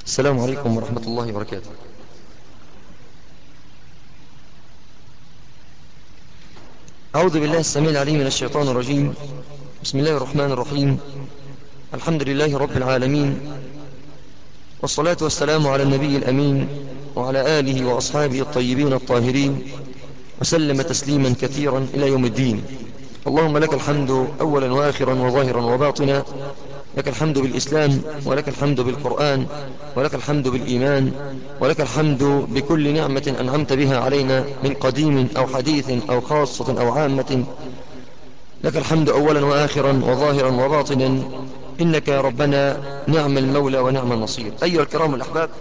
السلام عليكم ورحمة الله وبركاته. أعوذ بالله السميع العليم من الشيطان الرجيم. بسم الله الرحمن الرحيم. الحمد لله رب العالمين، والصلاة والسلام على النبي الأمين وعلى آله وأصحابه الطيبين الطاهرين، وسلم تسليما كثيرا إلى يوم الدين. اللهم لك الحمد أولا وآخرا وظاهرا وباطنا، لك الحمد بالإسلام، ولك الحمد بالقرآن، ولك الحمد بالإيمان، ولك الحمد بكل نعمة أنعمت بها علينا من قديم أو حديث أو خاصة أو عامة. لك الحمد أولا وآخرا وظاهرا وباطنا، إنك يا ربنا نعم المولى ونعم النصير. أيها الكرام الأحباب،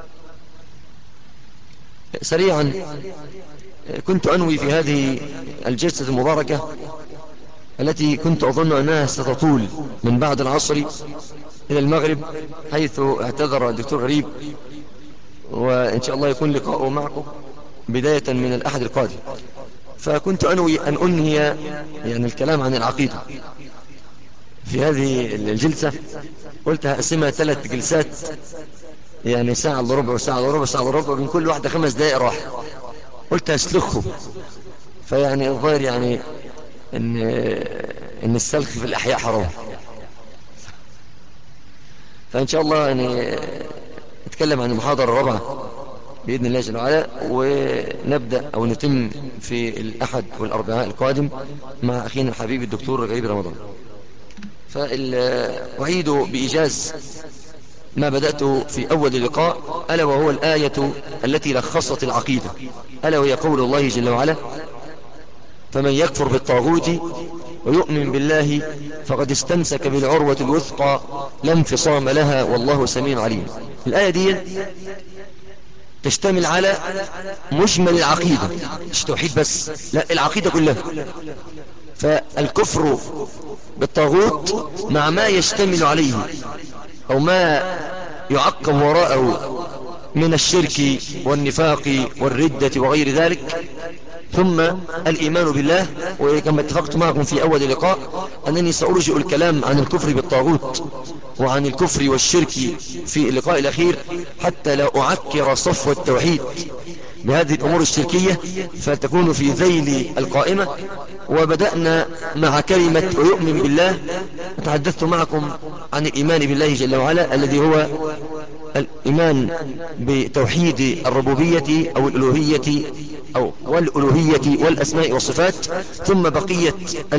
سريعا كنت أنوي في هذه الجلسة المباركة التي كنت أظن أنها ستطول من بعد العصر إلى المغرب، حيث اعتذر الدكتور غريب، وإن شاء الله يكون لقاءه معكم بداية من الأحد القادم. فكنت أنوي أن أنهي يعني الكلام عن العقيدة في هذه الجلسة. قلت هقسمها 3 جلسات، يعني ساعة إلا ربع وساعة إلا ربع وساعة إلا ربع، من كل واحدة 5 دقائق راحة. قلت هسلخه، فيعني الظاهر يعني إن السلخ في الأحياء حرام. فإن شاء الله يعني نتكلم عن المحاضرة الرابعة بإذن الله جل وعلا، ونبدأ أو نتم في الأحد والأربعاء القادم مع أخينا الحبيب الدكتور غريب رمضان. فأعيد بإيجاز ما بدأته في أول اللقاء، ألا وهو الآية التي لخصت العقيدة، ألا وهي قول الله جل وعلا: فمن يكفر بالطاغوت ويؤمن بالله فقد استمسك بالعروة الوثقى لا انفصام لها والله سميع عليم. الآية دي تشتمل على مجمل العقيدة، مش توحيد بس، لا، العقيدة كلها. فالكفر بالطاغوت مع ما يشتمل عليه أو ما يعقب وراءه من الشرك والنفاق والردة وغير ذلك، ثم الإيمان بالله. وكما اتفقت معكم في أول لقاء أنني سأرجئ الكلام عن الكفر بالطاغوت وعن الكفر والشرك في اللقاء الأخير، حتى لا أعكر صفو التوحيد بهذه الأمور الشركية فتكون في ذيل القائمة. وبدأنا مع كلمة ويؤمن بالله، تحدثت معكم عن الإيمان بالله جل وعلا الذي هو الإيمان بتوحيد الربوبية أو الألوهية أو والألوهية والأسماء والصفات، ثم بقية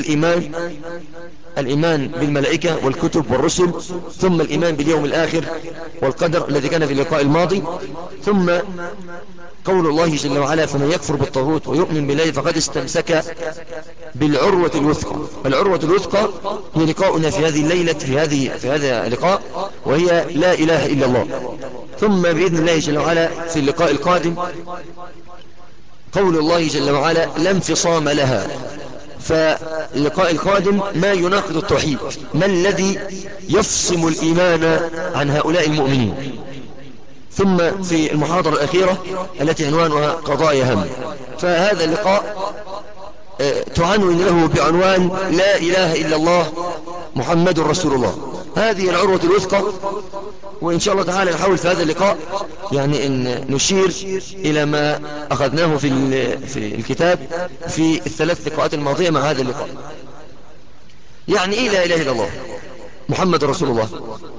الإيمان بالملائكة والكتب والرسل، ثم الإيمان باليوم الآخر والقدر الذي كان في اللقاء الماضي، ثم قول الله جل وعلا: فمن يكفر بالطاغوت ويؤمن بالله فقد استمسك بالعروة الوثقى. العروة الوثقى هي لقاؤنا في هذه الليلة في هذا اللقاء، وهي لا إله إلا الله. ثم بإذن الله جل وعلا في اللقاء القادم قول الله جل وعلا: لا انفصام لها. فاللقاء القادم ما يناقض التوحيد، ما الذي يفصم الإيمان عن هؤلاء المؤمنين. ثم في المحاضرة الأخيرة التي عنوانها قضايا هم، فهذا اللقاء تعنون له بعنوان لا إله إلا الله محمد رسول الله. هذه العروة الوثقى. وإن شاء الله تعالى نحاول في هذا اللقاء يعني أن نشير إلى ما أخذناه في الكتاب في ال3 لقاءات الماضية مع هذا اللقاء. يعني إيه لا إله إلا الله محمد رسول الله؟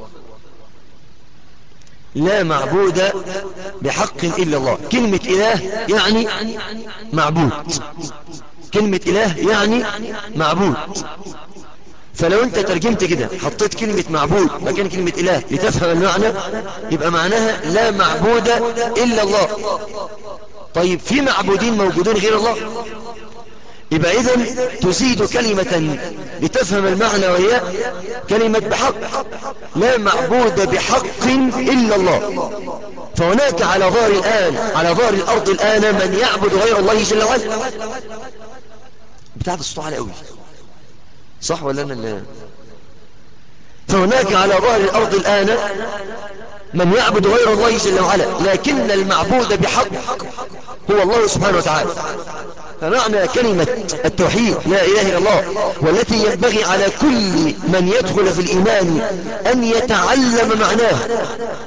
لا معبود بحق إلا الله. كلمة إله يعني معبود، كلمة إله يعني معبود. فلو أنت ترجمت كده، حطيت كلمة معبود مكان كلمة إله لتفهم المعنى، يبقى معناها لا معبود إلا الله. طيب في معبودين موجودين غير الله، يبقى إذن تزيد كلمة لتفهم المعنى، وهي كلمة بحق. لا معبود بحق إلا الله. فهناك على ظهر الأرض الآن من يعبد غير الله جل وعلا. بتاعت الصوت على قوي، صح ولا أنا اللي؟ فهناك على ظهر الأرض الآن من يعبد غير الله جل وعلا، لكن المعبود بحق هو الله سبحانه وتعالى. فمعنى كلمة التوحيد لا إله إلا الله، والتي ينبغي على كل من يدخل في الإيمان أن يتعلم معناه،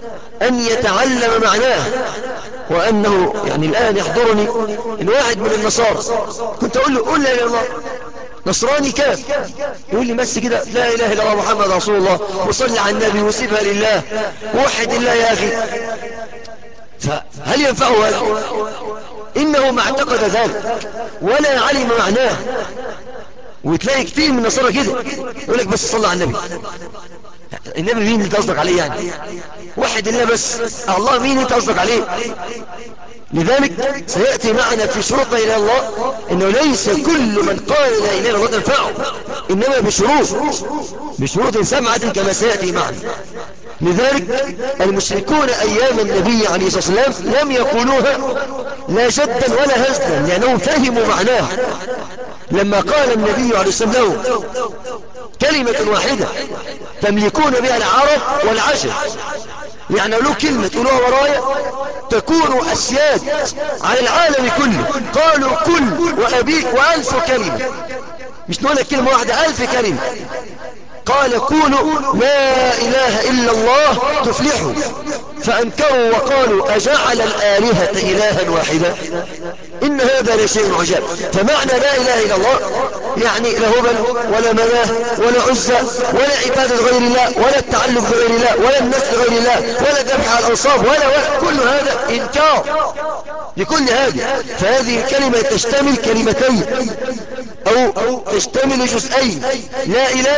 أن يتعلم معناه. وأنه يعني الآن يحضرني إن واحد من النصارى كنت أقول له قل لا إله إلا الله، نصراني كاف، يقول لي بس كده لا إله إلا الله محمد رسول الله وصلي على النبي وسيبها لله ووحد الله يا أخي. فهل ينفعه هذا؟ إنه ما اعتقد ذلك ولا علم معناه. وتلاقي كتير من النصارى كده يقول لك بس صلى على النبي. النبي مين اللي تصدق عليه يعني؟ وحد الله بس، الله مين اللي تصدق عليه؟ لذلك سيأتي معنا في شروط لا إله إلا الله إنه ليس كل من قال لا إله إلا الله تنفعه، إنما بشروط 7 كما سيأتي معنا. لذلك المشركون أيام النبي عليه الصلاة والسلام لم يقولوها لا جدا ولا هزلا لأنهم فهموا معناها. لما قال النبي عليه الصلاة والسلام كلمة واحدة تملكون بها العرب والعجم، يعني له كلمة تقولوها ورايا تكون أسياد على العالم كله. قالوا كل وأبيك و1000 كلمة، مش نقول لك كلمة واحدة 1000 كلمة. قال كونوا لا إله إلا الله تفلحوا، فأنكروا وقالوا أجعل الآلهة إلها واحدا إن هذا لشيء عجاب. فمعنى لا إله إلا الله يعني لا هبل ولا مناه ولا عزة ولا عبادة غير الله ولا التعلق بغير الله ولا النسل غير الله ولا ذبح على الأنصاب ولا كل هذا إنكار لكل هذا. فهذه الكلمة تشتمل كلمتين أو تشتمل جزئين، لا إله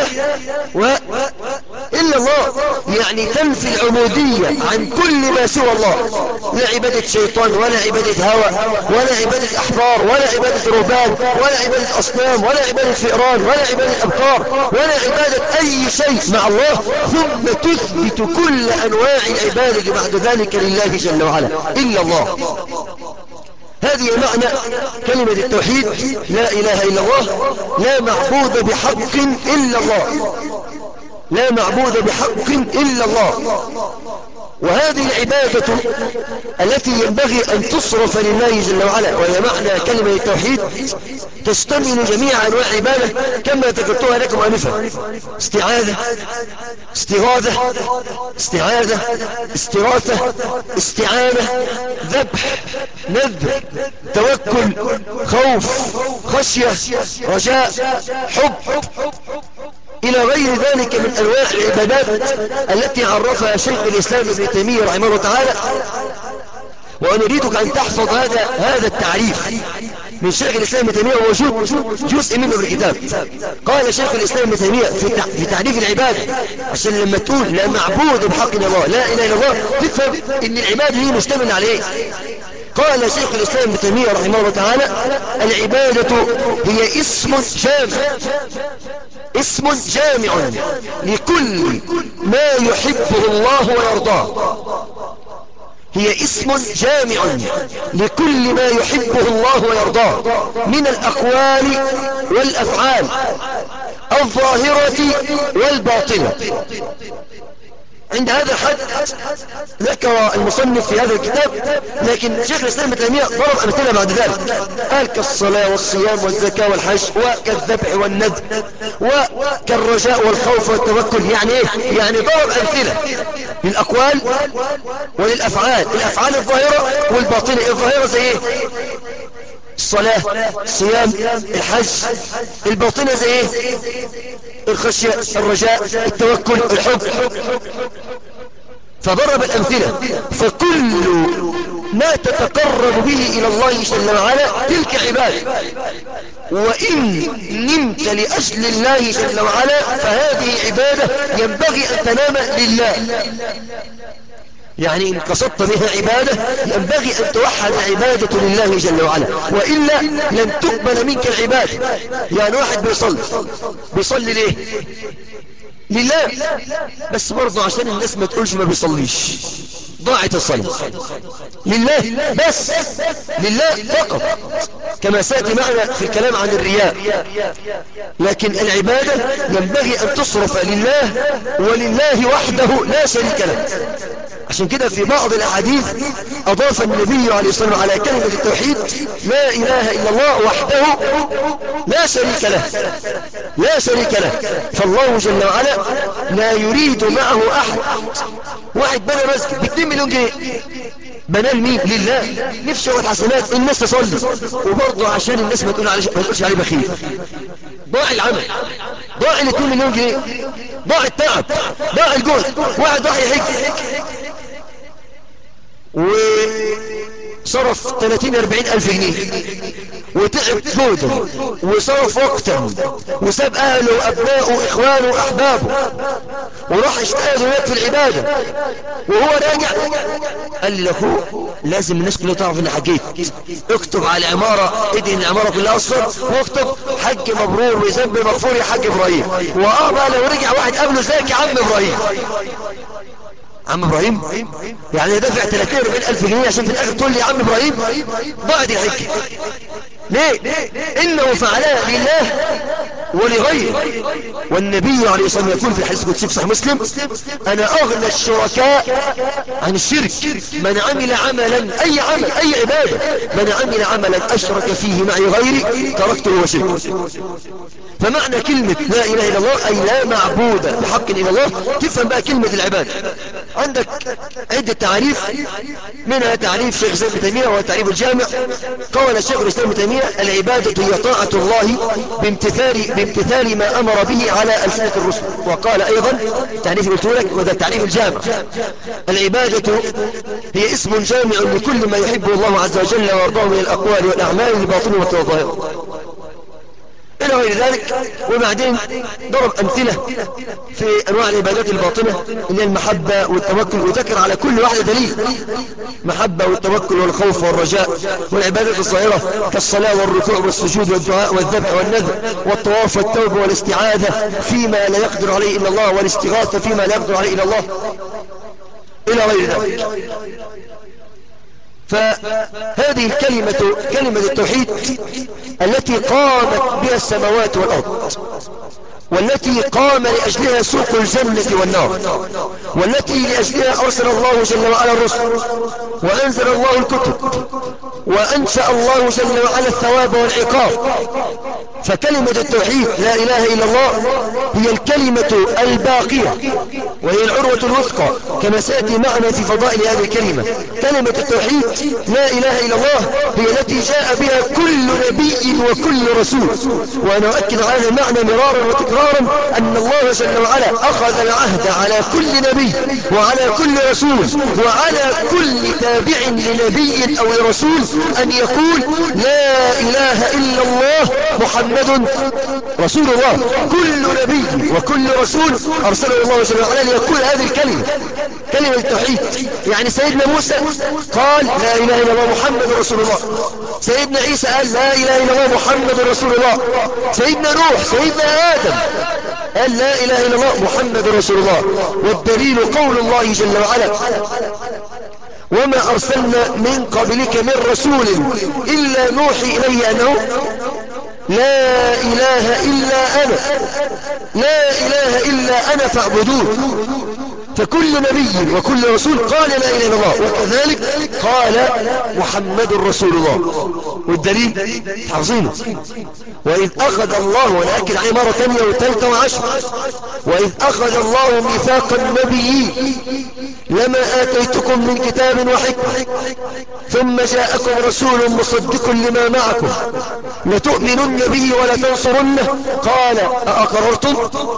إلا الله، يعني تنفي العبودية عن كل ما سوى الله، لا عبادة شيطان ولا عبادة هوى ولا عبادة أحبار ولا عبادة رهبان ولا عبادة أصنام ولا عبادة فئران ولا عبادة أبقار ولا عبادة أي شيء مع الله، ثم تثبت كل أنواع العبادة بعد ذلك لله جل وعلا إلا الله. هذه معنى كلمة التوحيد لا إله إلا الله، لا معبود بحق إلا الله، لا معبود بحق إلا الله. وهذه العبادة التي ينبغي أن تصرف لله جل وعلا، وهي معنى كلمة التوحيد، تشتمل جميع أنواع عبادة كما ذكرتها لكم آنفا: استعاذة، استغاثة، استعاذة، استغاثة، استعانة، ذبح، نذر، توكل، خوف، خشية، رجاء، حب، إلى غير ذلك من أنواع العبادات التي عرفها شيخ الإسلام ابن تيمية رحمه الله تعالى. وأنا أريدك أن تحفظ هذا التعريف من شيخ الإسلام ابن تيمية، ووجود جزء منه في الكتاب. قال شيخ الإسلام ابن تيمية في تعريف العبادة، عشان لما تقول لا معبود بحق إلا الله لا إله إلا الله تفهم إن العبادة هي مشتملة على إيه. قال شيخ الإسلام ابن تيمية رحمه الله تعالى: العبادة هي اسم جامع لكل ما يحبه الله ويرضاه. هي اسم جامع لكل ما يحبه الله ويرضاه من الأقوال والأفعال الظاهرة والباطنة. عند هذا الحد ذكر المصنف في هذا الكتاب، لكن شيخ الإسلام ابن تيمية ضرب أمثلة بعد ذلك، قال كالصلاة والصيام والزكاة والحج وكالذبح والنذر وكالرجاء والخوف والتوكل. يعني ايه؟ يعني ضرب أمثلة للأقوال وللأفعال، الأفعال الظاهرة والباطنة. الظاهرة زي ايه؟ الصلاة، الصيام، الحج. الباطنة زي ايه؟ الخشية، الرجاء، التوكل، الحب. فضرب الأمثلة. فكل ما تتقرب به إلى الله جل وعلا تلك عبادة، وإن نمت لأجل الله جل وعلا فهذه عبادة ينبغي أن تنام لله. يعني إن قصدت بها عبادة ينبغي أن توحد عبادة لله جل وعلا، وإلا لن تقبل منك العبادة. يعني واحد بيصلي ليه؟ لله، بس برضه عشان الناس ما تقولش ما بيصليش ضاعت الصلاة. لله بس، لله فقط، كما سيأتي معنا في الكلام عن الرياء. لكن العبادة ينبغي أن تصرف لله ولله وحده لا شريك له. عشان كده في بعض الأحاديث أضاف النبي عليه الصلاة والسلام على كلمة التوحيد لا إله إلا الله وحده لا شريك له، لا شريك له. فالله جل وعلا لا يريد معه أحد. واحد بنى مسجد ب2 مليون جنيه، بنى لمين؟ لله. نفسه والحسنات الناس تصلي، وبرضه عشان الناس ما تقولش عليه بخيل. ضاع العمل، ضاع 2 مليون جنيه، ضاع التعب، ضاع الجهد. واحد راح يحج وصرف 30-40 ألف جنيه وتعب جهده وصرف وقتا وساب أهله وأبنائه وإخوانه وأحبابه وراح يجتهد هناك في العبادة، وهو راجع قال لي لأخوه لازم الناس كلها تعرف إني حجيت، اكتب على العمارة، ادهن العمارة كلها أصفر واكتب حج مبرور وذنب مغفور يا حاج إبراهيم. بقى لو رجع واحد قبله ازيك يا عم إبراهيم، عم إبراهيم يعني دافع 30-40 ألف جنيه عشان في الآخر تقول لي يا عم إبراهيم. ضاعت الحج ليه؟ إنه فعلها لله ولغيره. والنبي عليه الصلاة والسلام يقول في الحديث القدسي في صحيح مسلم: أنا أغنى الشركاء عن الشرك من عمل عملا، أي عمل أي عبادة، من عمل عملا أشرك فيه معي غيري تركته وشركه. فمعنى كلمة لا إله إلا الله أي لا معبود بحق إلا الله. تفهم بقى كلمة العبادة. عندك عدة تعريف، منها تعريف شيخ الإسلام ابن تيمية وهو التعريف الجامع. قال الشيخ الإسلام ابن تيمية: العبادة هي طاعة الله بامتثال ما أمر به على ألسنة الرسل. وقال أيضا تعريف قلت لك وده التعريف الجامع: العبادة هي اسم جامع لكل ما يحبه الله عز وجل ويرضاه من الأقوال والأعمال الباطنة والظاهرة إلى غير ذلك. وبعدين ضرب أمثلة في أنواع العبادات الباطنة اللي هي المحبة والتوكل، وذكر على كل واحدة دليل: محبة والتوكل والخوف والرجاء. والعبادات الظاهرة كالصلاة والركوع والسجود والدعاء والذبح والنذر والطواف والتوبة والاستعاذة فيما لا يقدر عليه إلا الله، والاستغاثة فيما لا يقدر عليه إلا الله، إلى غير ذلك. فهذه الكلمة كلمة التوحيد التي قامت بها السماوات والأرض، والتي قام لأجلها سوق الجنة والنار، والتي لأجلها أرسل الله جل وعلا الرسل، وأنزل الله الكتب، وأنشأ الله جل وعلا الثواب والعقاب. فكلمة التوحيد لا إله إلا الله هي الكلمة الباقية، وهي العروة الوثقى كما سيأتي معنا في فضائل هذه الكلمة. كلمة التوحيد لا إله إلا الله هي التي جاء بها كل نبي وكل رسول. وأنا أؤكد على هذا المعنى مرارا وتكرارا أن الله جل وعلا أخذ العهد على كل نبي وعلى كل رسول وعلى كل تابع لنبي أو لرسول أن يقول لا إله إلا الله محمد رسول الله. كل نبي وكل رسول أرسله الله جل وعلا ليقول هذه الكلمة، كلمة التوحيد. يعني سيدنا موسى قال لا إله إلا الله محمد رسول الله، سيدنا عيسى قال لا إله إلا الله محمد رسول الله، سيدنا نوح، سيدنا آدم قال لا إله إلا الله محمد رسول الله. والدليل قول الله جل وعلا: وما أرسلنا من قبلك من رسول إلا نوحي إليه أنه لا إله إلا أنا، لا إله إلا أنا فاعبدون. فكل نبي وكل رسول قال لا إله إلا الله، وكذلك قال محمد رسول الله. والدليل حافظينه: وإذ أخذ الله، ونأكد عليه مرة ثانية وثالثة وعشرة: وإذ أخذ الله ميثاق النبيين لما آتيتكم من كتاب وحكمة ثم جاءكم رسول مصدق لما معكم لتؤمنن به ولتنصرنه قال أأقررتم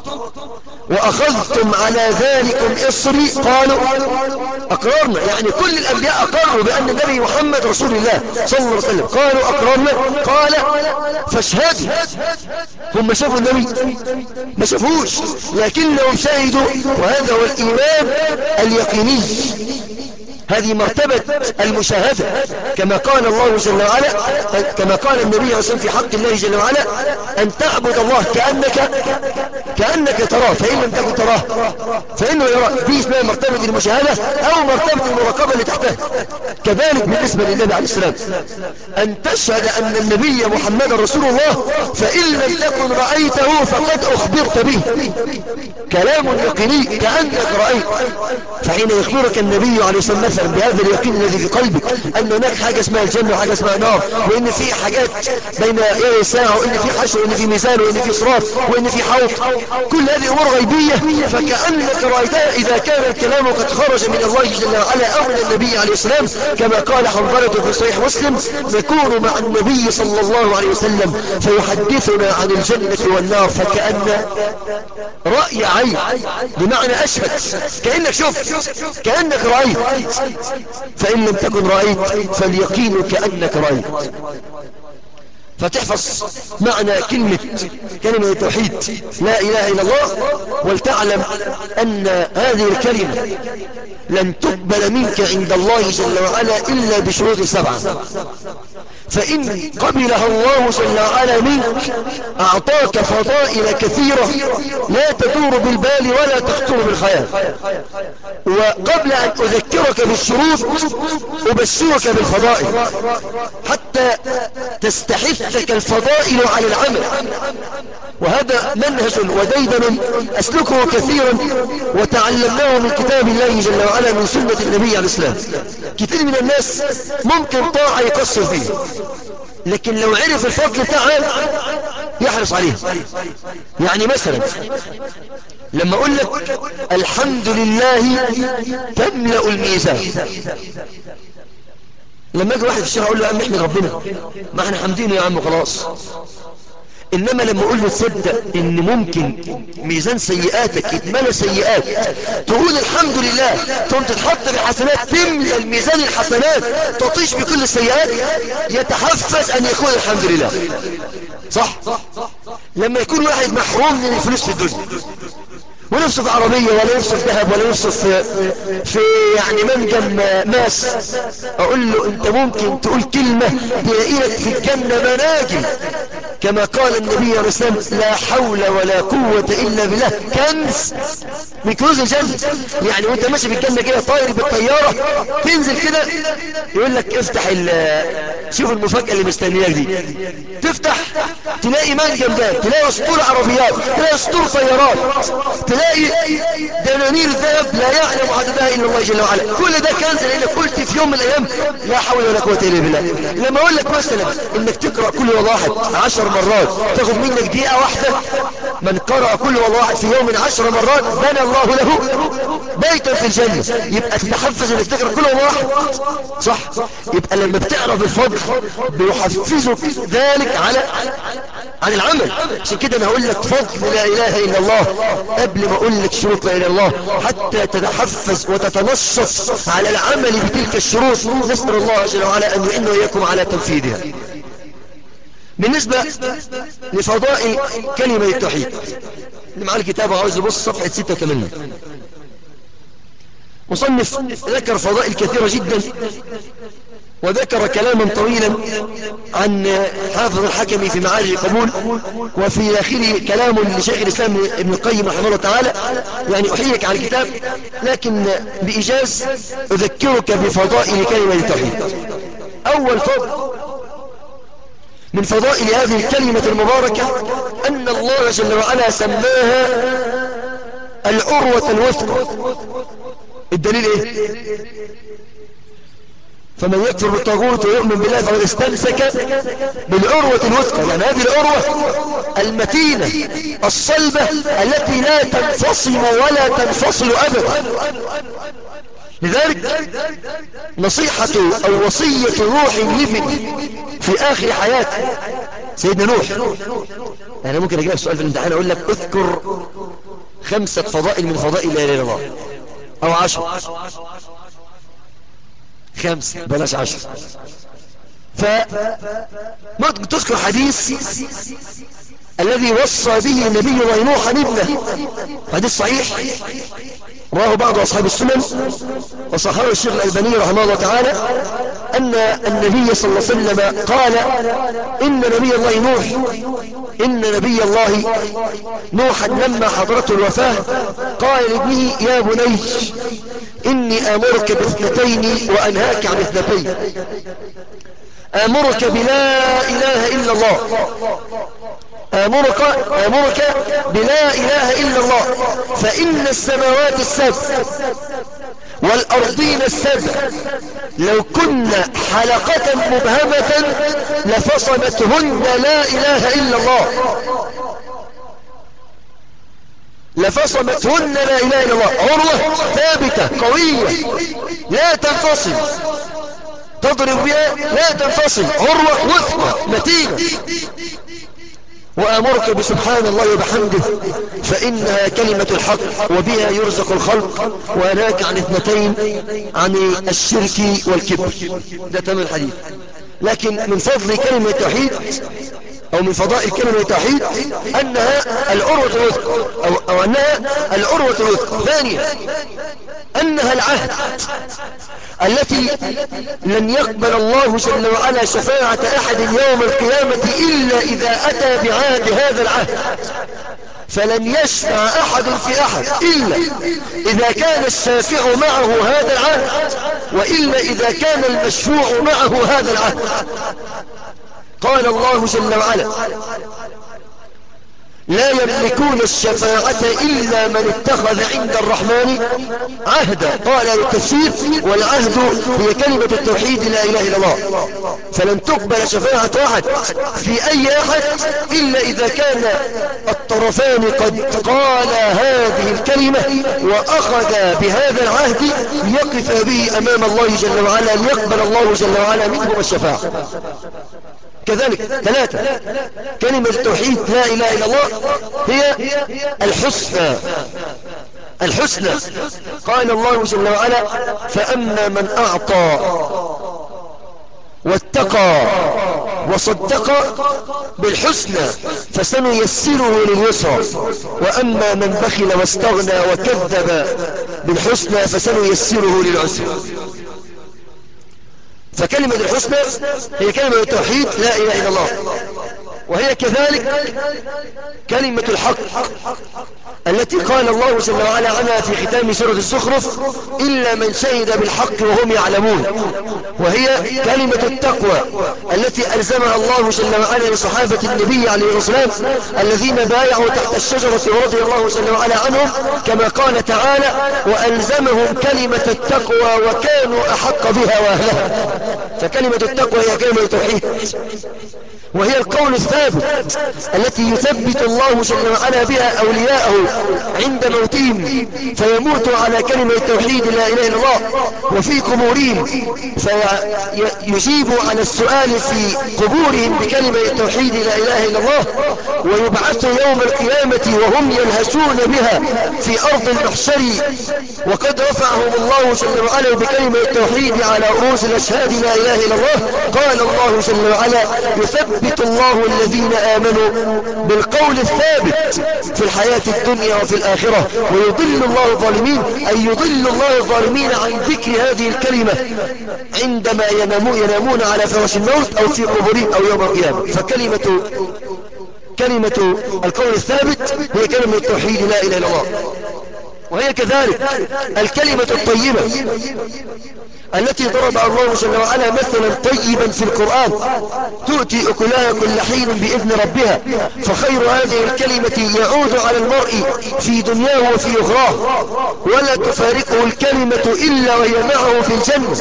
وأخذتم على ذلكم إصري قالوا أقررنا. يعني كل الأنبياء أقروا بأن النبي محمد رسول الله صلى الله عليه وسلم، قالوا أقررنا. قال فاشهدوا. هم شافوا النبي؟ ما شافوش، لكنهم شاهدوا، وهذا هو الإيمان اليقيني. هذه مرتبة المشاهدة، كما قال الله جل وعلا، كما قال النبي عليه الصلاة والسلام في حق الله جل وعلا: أن تعبد الله كأنك تراه، فإن لم تكن تراه فإنه يراك. دي اسمها مرتبة المشاهدة أو مرتبة المراقبة اللي تحتها. كذلك بالنسبة للنبي عليه السلام أن تشهد أن النبي محمد رسول الله، فإن لم تكن رأيته فقد أخبرت به، كلام يقيني كأنك رأيت. فحين يخبرك النبي عليه السلام مثلا بهذا اليقين الذي في قلبك أن هناك حاجة اسمها الجنة وحاجة اسمها نار، وإن في حاجات بين يدي الساعة، وإن في حشر، وإن في ميزان، وإن في صراط، وإن في حوض، كل هذه أمور غيبية فكأنك رأيتها إذا كان الكلام قد خرج من الله جل وعلا أو من النبي عليه السلام، كما قال حنظلة في صحيح مسلم: نكون مع النبي صلى الله عليه وسلم فيحدثنا عن الجنة والنار فكأن رأي عين، بمعنى أشهد، كأنك شفت، كأنك رأيت. فإن لم تكن رأيت فاليقين كأنك رأيت. فتحفظ معنى كلمة التوحيد لا إله إلا الله، ولتعلم أن هذه الكلمة لن تقبل منك عند الله جل وعلا إلا بشروط 7. فإن قبلها الله جل وعلا منك أعطاك فضائل كثيرة لا تدور بالبال ولا تخطر بالخيال. وقبل أن أذكرك بالشروط أبشرك بالفضائل حتى تستحثك الفضائل على العمل. وهذا منهج وديدن أسلكه كثيرا وتعلمناه من كتاب الله جل وعلا من سنة النبي عليه السلام. كثير من الناس ممكن طاعة يقصر فيه، لكن لو عرف الفضل بتاعه يحرص عليه. يعني مثلا لما اقول لك الحمد لله تملأ الميزان، لما اجي واحد في الشارع اقول له يا عم احمد ربنا، ما احنا حامدينه يا عم خلاص. انما لما اقول له تصدق ان ممكن ميزان سيئاتك يتملى سيئات، تقول الحمد لله، ثم تتحط في الحسنات تملى الميزان الحسنات تطيش بكل السيئات، يتحفز ان يقول الحمد لله. صح؟ لما يكون واحد محروم من الفلوس في الدنيا ونفسه في عربية ولا نفسه في ذهب ولا نفسه في يعني منجم ماس، اقول له انت ممكن تقول كلمة تلاقيلك في الجنة مناجم، كما قال النبي عليه الصلاة والسلام: لا حول ولا قوة الا بالله، كنز من كنوز الجنة. يعني وانت ماشي في الجنة كده طاير بالطيارة تنزل كده يقول لك افتح شوف المفاجأة اللي مستنياك دي، تفتح تلاقي منجم ده، تلاقي اسطول عربيات، تلاقي اسطول طيارات، تلاقي دنانير ذهب لا يعلم عددها الا الله جل وعلا. كل ده كنز لانك قلت في يوم من الايام لا حول ولا قوه الا بالله. لما اقول لك مثلا انك تقرا كل والله احد 10 مرات تاخذ منك دقيقه واحده، من قرأ كل والله احد في يوم 10 مرات بنى الله له بيتا في الجنه. يبقى تتحفز انك تقرا كل والله احد. صح؟ يبقى لما بتعرف الفضل بيحفزك ذلك عن العمل. عشان كده انا اقول لك فضل لا اله الا الله قبل ما اقول لك شروط لا اله الا الله، حتى تتحفز وتتنشط على العمل بتلك الشروط. نسأل الله جل وعلا ان يعيننا واياكم على تنفيذها. بالنسبة لفضائل كلمة التوحيد اللي معاه الكتاب عاوز يبص صفحة 86، مصنف ذكر فضائل كثيرة جدا وذكر كلاما طويلا عن حافظ الحكمي في معالي القبول، وفي آخره كلام لشيخ الإسلام ابن القيم رحمه الله تعالى. يعني أحييك على الكتاب، لكن بإيجاز أذكرك بفضائل كلمة التوحيد. أول فضل من فضائل هذه الكلمة المباركة أن الله جل وعلا سماها العروة الوثقى. الدليل إيه؟ فمن يكفر بالطاغوت ويؤمن بالله فقد استمسك بالعروة الوثقى. يعني هذه العروة المتينة الصلبة التي لا تنفصل ولا تنفصل أبدا. لذلك نصيحة أو وصية روح لفن في آخر حياته سيدنا نوح. يعني ممكن أجيب سؤال في الامتحان أقول لك اذكر 5 فضائل من فضائل لا إله إلا الله، أو 10، 5 بلاش 10. فما تذكر حديث الذي وصى به نبي الله نوحا ابنه. حديث صحيح رواه بعض أصحاب السنن وصححه الشيخ الألباني رحمه الله تعالى، أن النبي صلى الله عليه وسلم قال إن نبي الله نوحا لما حضرته الوفاة قال لابنه يا بني إني آمرك باثنتين وأنهاك عن اثنتين، آمرك بلا إله إلا الله، آمرك بلا إله إلا الله، فإن السماوات السبع والأرضين السبع لو كن حلقة مبهمة لفصمتهن لا إله إلا الله، لفصمتهن لا إله إلا الله. عروة ثابتة قوية لا تنفصل، تضرب بها لا تنفصل، عروة وثقة متينة. وآمرك بسبحان الله وبحمده فإنها كلمة الحق وبها يرزق الخلق، وأنهاك عن اثنتين عن الشرك والكبر. ده تمام الحديث. لكن من فضل كلمة التوحيد أو من فضائل كلمة التوحيد أنها العروة الوثقى أو أنها العروة الوثقى. ثانيا أنها العهد التي لن يقبل الله جل وعلا شفاعة أحد يوم القيامة إلا إذا أتى بعهد هذا العهد، فلن يشفع أحد في أحد إلا إذا كان الشافع معه هذا العهد، وإلا إذا كان المشفوع معه هذا العهد. قال الله جل وعلا لا يملكون الشفاعة إلا من اتخذ عند الرحمن عهدا. قال التفسير والعهد هي كلمة التوحيد لا إله إلا الله، فلن تقبل شفاعة أحد في أي أحد إلا إذا كان الطرفان قد قال هذه الكلمة وأخذ بهذا العهد ليقف به أمام الله جل وعلا ليقبل الله جل وعلا منهم الشفاعة. كذلك ثلاثة كلمة التوحيد لا إله إلا الله هي الحسنى. قال الله جل وعلا فأما من أعطى واتقى وصدق بالحسنى فسنيسره لليسرى، وأما من بخل واستغنى وكذب بالحسنى فسنيسره للعسرى. فكلمة الحسنى هي كلمة التوحيد لا إله إلا الله، وهي كذلك كلمة الحق التي قال الله جل وعلا عنها في ختام سورة الزخرف إلا من شهد بالحق وهم يعلمون. وهي كلمة التقوى التي ألزمها الله جل وعلا لصحابة النبي عليه الصلاة والسلام الذين بايعوا تحت الشجرة ورضي الله جل وعلا عنهم، كما قال تعالى وألزمهم كلمة التقوى وكانوا أحق بها وأهلها. فكلمة التقوى هي كلمة التوحيد، وهي القول الثابت التي يثبت الله جل وعلا بها أولياءه عند موتهم فيموتوا على كلمة التوحيد لا إله إلا الله، وفي قبورهم فيجيبوا على السؤال في قبورهم بكلمة التوحيد لا إله إلا الله، ويبعثوا يوم القيامة وهم ينهشون بها في أرض المحشر وقد رفعهم الله جل وعلا بكلمة التوحيد على رؤوس الأشهاد لا إله إلا الله. قال الله جل وعلا يثبت الله الذين آمنوا بالقول الثابت في الحياة الدنيا وفي الآخرة ويضل الله الظالمين، أي يضل الله الظالمين عن ذكر هذه الكلمة عندما ينامون على فراش الموت أو في قبورهم أو يوم القيامة. فكلمة القول الثابت هي كلمة التوحيد لا إله إلا الله، وهي كذلك الكلمة الطيبة التي ضرب الله جل وعلا مثلا طيبا في القرآن تؤتي أكلها كل حين بإذن ربها. فخير هذه الكلمة يعود على المرء في دنياه وفي أخراه، ولا تفارقه الكلمة إلا وهي معه في الجنة.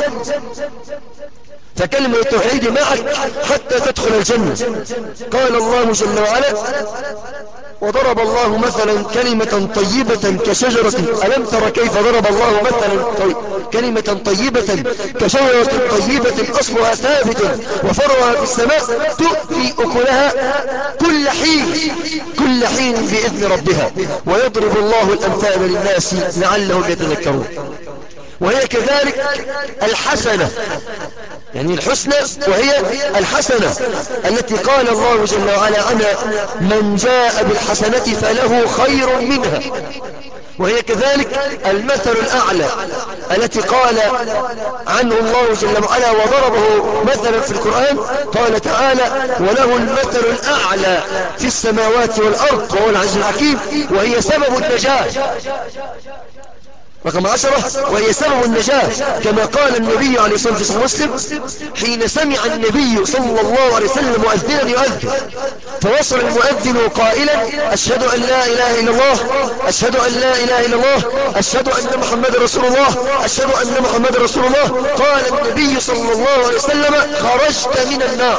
فكلمة التوحيد معك حتى تدخل الجنة. قال الله جل وعلا وضرب الله مثلا كلمة طيبة كشجرة، ألم تر كيف ضرب الله مثلا كلمة طيبة كشجرة طيبة أصلها ثابت وفرعها في السماء تؤتي أكلها كل حين بإذن ربها ويضرب الله الأمثال للناس لعلهم يتذكرون. وهي كذلك الحسنة يعني الحسنى وهي الحسنة التي قال الله جل وعلا عنها من جاء بالحسنة فله خير منها، وهي كذلك المثل الأعلى التي قال عنه الله جل وعلا وضربه مثلا في القرآن. قال تعالى وله المثل الأعلى في السماوات والأرض وهو العزيز الحكيم، وهي سبب النجاة. رقم 10 وهي سبب النجاة، كما قال النبي عليه الصلاة والسلام في مسلم حين سمع النبي صلى الله عليه وسلم مؤذنا يؤذن، فوصل المؤذن قائلا أشهد أن لا إله إلا الله، أشهد أن لا إله إلا الله، أشهد أن محمد رسول الله، أشهد أن محمد رسول الله. قال النبي صلى الله عليه وسلم خرجت من النار،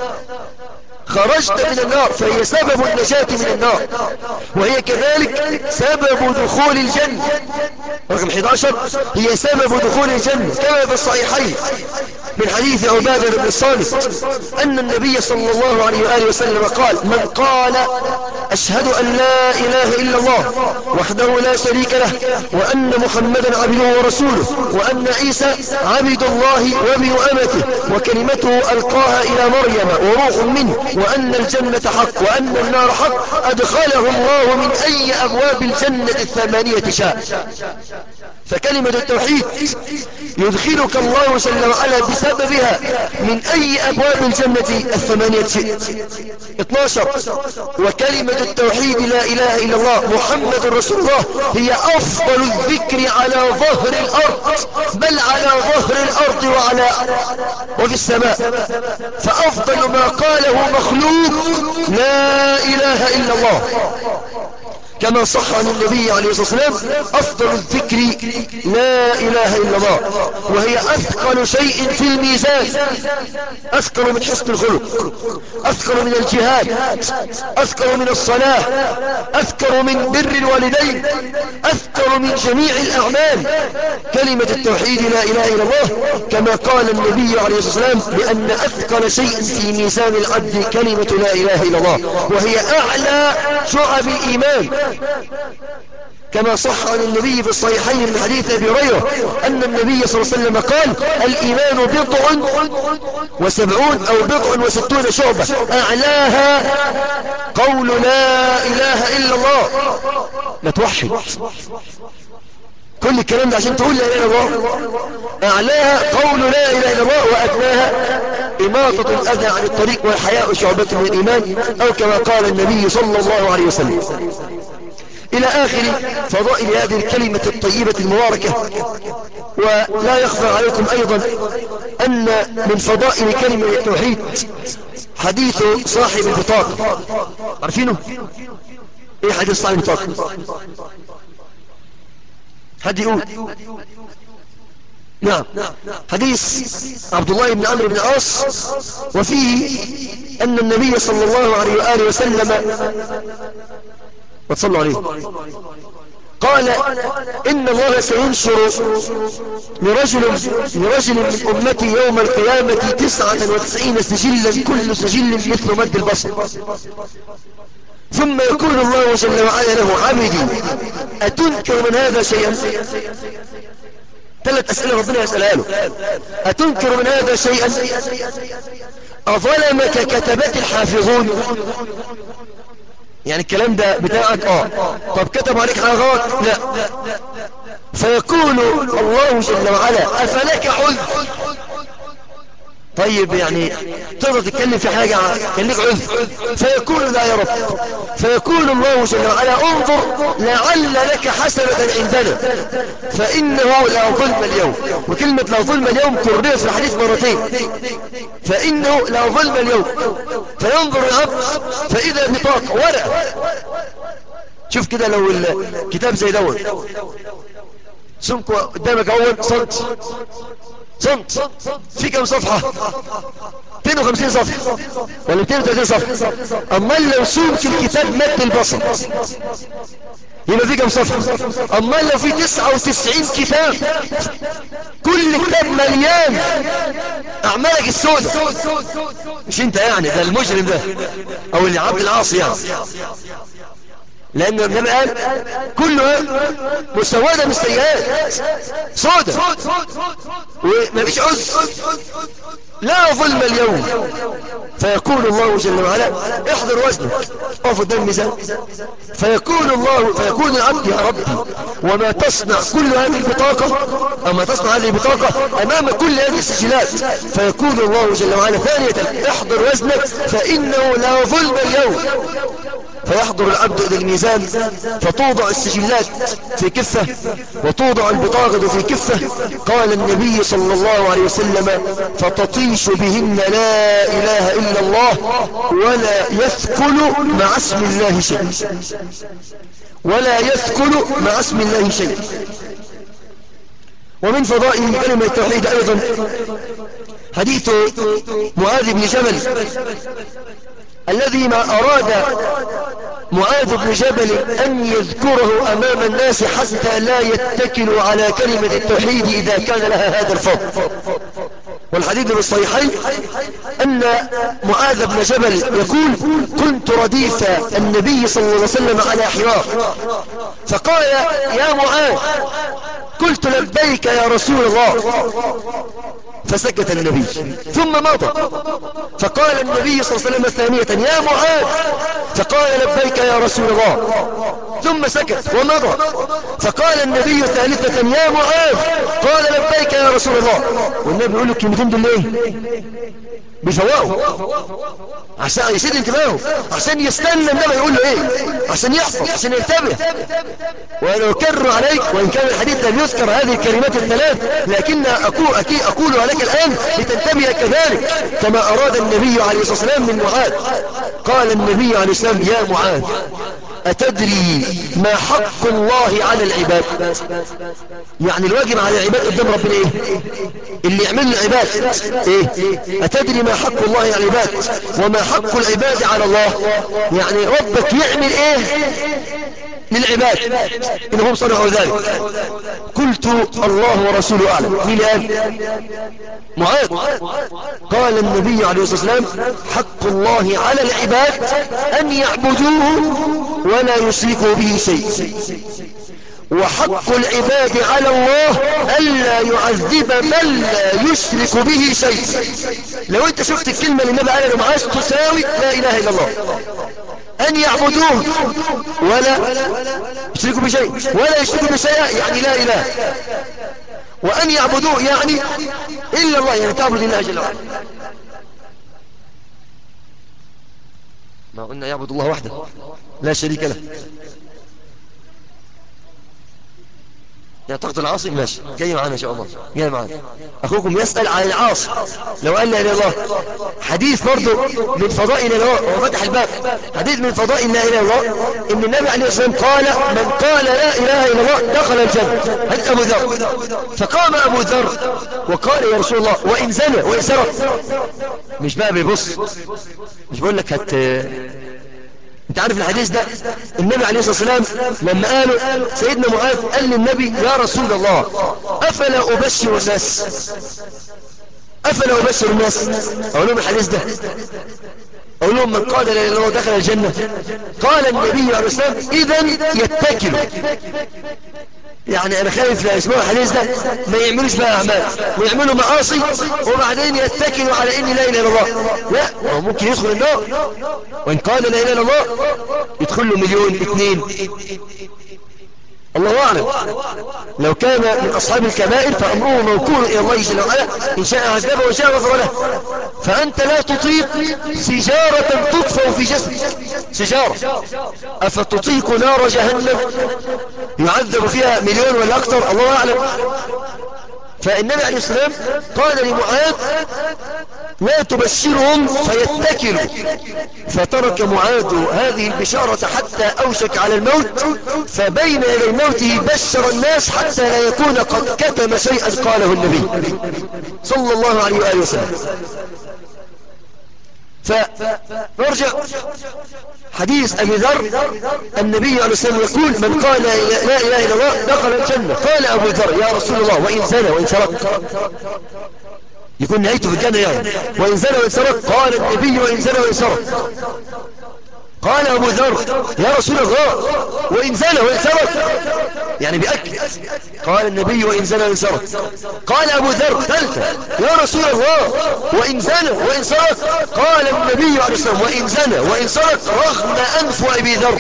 خرجت من النار، فهي سبب النجاة من النار، وهي كذلك سبب دخول الجنة. رقم 11 هي سبب دخول الجنة كما في الصحيحين من حديث عبادة بن الصامت أن النبي صلى الله عليه وآله وسلم قال من قال أشهد أن لا إله إلا الله وحده لا شريك له وأن محمدا عبده ورسوله وأن عيسى عبد الله وابن أمته وكلمته ألقاها إلى مريم وروح منه وأن الجنة حق وأن النار حق أدخله الله من أي أبواب الجنة 8 شاء. فكلمة التوحيد يدخلك الله جل وعلا بسببها من أي أبواب الجنة 8 شاء. 12 وكلمة التوحيد لا إله إلا الله محمد رسول الله هي أفضل الذكر على ظهر الأرض، بل على ظهر الأرض وفي السماء. فأفضل ما قاله مخلوق لا إله إلا الله، كما صح عن النبي عليه الصلاة والسلام أفضل الذكر لا إله إلا الله، وهي أثقل شيء في الميزان، أثقل من حسن الخلق، أثقل من الجهاد، أثقل من الصلاة، أثقل من بر الوالدين، أثقل من جميع الأعمال كلمة التوحيد لا إله إلا الله، كما قال النبي عليه الصلاة والسلام بأن أثقل شيء في ميزان العبد كلمة لا إله إلا الله، وهي أعلى شعب الإيمان، كما صح عن النبي في الصحيحين من حديث أبي هريرة أن النبي صلى الله عليه وسلم قال الإيمان 70 أو 60 شعبة أعلاها قول لا إله إلا الله. لا توحد كل الكلام ده عشان تقول لا إله إلا الله. أعلاها قول لا إله إلا الله وأدناها إماطة الأذى عن الطريق والحياء شعبة من الإيمان، أو كما قال النبي صلى الله عليه وسلم، إلى آخر فضائل هذه الكلمة الطيبة المباركة. ولا يخفى عليكم أيضا أن من فضائل كلمة التوحيد حديث صاحب البطاقة. عارفينه؟ إيه حديث صاحب البطاقة؟ حد يقول؟ نعم، حديث عبد الله بن عمرو بن العاص، وفيه أن النبي صلى الله عليه وآله وسلم وتصلوا عليه قال إن الله سينشر لرجل من أمتي يوم القيامة 99 سجلا كل سجل مثل مد البصر، ثم يقول الله جل وعلا له عبدي أتنكر من هذا شيئا؟ 3 أسئلة ربنا يسألها له. أتنكر من هذا شيئا؟ أظلمك كتبت الحافظون؟ يعني الكلام ده بتاعك طب كتب عليك حاجة غلط؟ لا. فيقول الله جل وعلا أفلك عذر؟ طيب يعني تقدر تتكلم في حاجة كان لك عذر؟ فيقول لا يا رب. فيقول الله جل وعلا انظر لعل لك حسنة عندنا فإنه لا ظلم اليوم. وكلمة لا ظلم اليوم كررت في الحديث مرتين، فإنه لا ظلم اليوم. فينظر العبد فإذا بطاقة ورقة، شوف كده لو الكتاب زي دوت سمكه قدامك اول سنت في كم صفحة؟ 250 صفحة ولا 230 صفحة. اما لو سمك الكتاب مد البصر يبقى في كم صفحة؟ اما لو في 99 كتاب كل كتاب مليان اعمالك السوداء، مش انت يعني، ده المجرم ده او اللي عبد العاصي يعني. لأن النبي قال كلها مسودة من السيئات، سودة وما فيش عذر، لا ظلم اليوم. فيقول الله جل وعلا احضر وزنك، اقف قدام الميزان، فيقول العبد يا ربي وما تصنع كل هذه البطاقة، أما تصنع هذه البطاقة أمام كل هذه السجلات. فيقول الله جل وعلا ثانية احضر وزنك فإنه لا ظلم اليوم. فيحضر العبد إلى الميزان، فتوضع السجلات في كفة وتوضع البطاقة في كفة. قال النبي صلى الله عليه وسلم فتطيش بهن لا إله إلا الله ولا يثقل مع اسم الله شيء، ولا يثقل مع اسم الله شيء. ومن فضائل كلمة التوحيد أيضا حديث معاذ بن جبل الذي ما أراد معاذ بن جبل أن يذكره أمام الناس حتى لا يتكلوا على كلمة التوحيد إذا كان لها هذا الفضل. والحديث من الصحيحين أن معاذ بن جبل يقول كنت رديف النبي صلى الله عليه وسلم على حراء، فقال يا معاذ، قلت لبيك يا رسول الله، فسكت النبي ثم مضى. فقال النبي صلى الله عليه وسلم ثانية يا معاذ، فقال لبيك يا رسول الله، ثم سكت ومضى. فقال النبي ثالثة يا معاذ، قال لبيك يا رسول الله. والنبي يقول له الكلمتين دول ليه؟ بيفوقه عشان يشد انتباهه، عشان يستنى النبي يقول له ايه، عشان يحفظ، عشان ينتبه. وانا اكرر عليك وان كان الحديث لم يذكر هذه الكلمات الثلاث، لكن اقولها لك الان لتنتبه كذلك كما اراد النبي عليه الصلاة والسلام من معاذ. قال النبي عليه الصلاة والسلام يا معاذ أتدري ما حق الله على العباد؟ يعني الواجب على العباد قدام ربنا ايه؟ اللي يعمل العباد ايه؟ أتدري ما حق الله على العباد وما حق العباد على الله؟ يعني ربك يعمل ايه للعباد إنهم صنعوا ذلك؟ قلت الله ورسوله أعلم. مين قال؟ معاذ. قال النبي عليه الصلاة والسلام حق الله على العباد أن يعبدوه ولا يشركوا به شيء، وحق العباد على الله ألا يعذب من لا يشرك به شيء. لو انت شفت الكلمة اللي النبي قالها لمعاذ تساوي لا إله إلا الله. أن يعبدوه ولا يشركوا بشيء، ولا يشركوا بشيء يعني لا إله، وأن يعبدوه يعني إلا الله، يعني تعبد الله جل وعلا. ما قلنا يعبد الله وحده لا شريك له. يا طاقة العاصي ماشي جاي معانا إن شاء الله، جاي معانا. أخوكم يسأل عن العاصي لو قال لا إله إلا الله. حديث برضو من فضائل الله، وفتح الباب حديث من فضائل لا إله إلا الله إن النبي عليه الصلاة والسلام قال من قال لا إله إلا الله دخل الجنة. حديث أبو ذر. فقام أبو ذر وقال يا رسول الله وإن زنى وإن سرق. مش بقى بيبص، مش بقول لك انت عارف الحديث ده النبي عليه الصلاة والسلام لما قالوا سيدنا معاذ قال للنبي يا رسول الله أفلا أبشر الناس، أفلا أبشر الناس. أقول لهم الحديث ده، أقول لهم من قال لا إله إلا الله دخل الجنة. قال النبي عليه الصلاة والسلام إذن يتكلوا، يعني أنا خايف لا يسمعوا الحديث ده ما يعملوش بقى أعمال ويعملوا معاصي وبعدين يتكلوا على إني لا إله إلا الله. لا، هو ممكن يدخل النار وإن قال لا إله إلا الله يدخل له 1,000,000 2. الله أعلم. لو كان من أصحاب الكبائر فأمره موكول إلى الله جل وعلا، إن شاء عذبه وإن شاء غفر له. فأنت لا تطيق سجارة تطفأ في جسدك، سجارة، أفتطيق نار جهنم يعذب فيها 1,000,000 ولا أكثر؟ الله أعلم. فالنبي عليه السلام قال لمعاذ لا تبشرهم فيتكلوا. فترك معاذ هذه البشارة حتى أوشك على الموت، فبين يدي موته بشر الناس حتى لا يكون قد كتم شيئا قاله النبي صلى الله عليه وآله وسلم. فنرجع حديث أبي ذر النبي عليه السلام يقول من قال لا إله إلا الله دخل الجنة. قال أبو ذر يا رسول الله وإن زنى وإن سرق، يكون نهايته في الجنة يعني، وإن زنى وإن سرق. قال النبي وإن زنى وإن سرق. قال أبو ذر يا رسول الله وإن زنى وإن سرق، يعني بأكد. قال النبي وإن زنى وإن سرق. قال أبو ذر ثالثة يا رسول الله وإن زنى وإن سرق. قال النبي عليه الصلاة والسلام وإن زنى وإن سرق رغم أنف أبي ذر.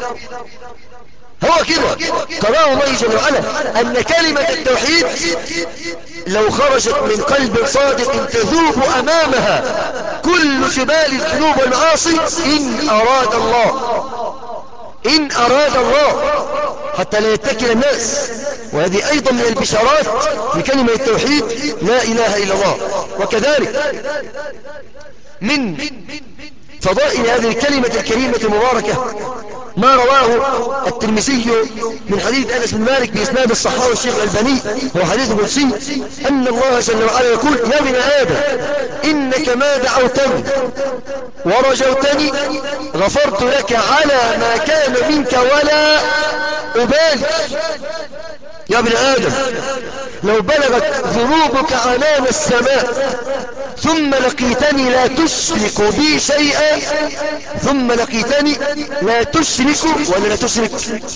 هو كده قرأه الله جل وعلا أن كلمة التوحيد لو خرجت من قلب صادق تذوب أمامها كل جبال الذنوب والمعاصي إن أراد الله، إن أراد الله، حتى لا يتكل الناس. وهذه أيضا من البشارات بكلمة التوحيد لا إله إلا الله. وكذلك من فضائل هذه الكلمة الكريمة المباركة ما رواه الترمذي من حديث أنس بن مالك بإسناد الصحابي الشيخ الألباني، هو حديث قدسي، أن الله جل وعلا يقول يا ابن آدم إنك ما دعوتني ورجوتني غفرت لك على ما كان منك ولا أبالي. يا ابن آدم لو بلغت ذنوبك عنان السماء ثم لقيتني لا تشرك بي شيئا، ثم لقيتني لا تشرك ولا لا تشرك،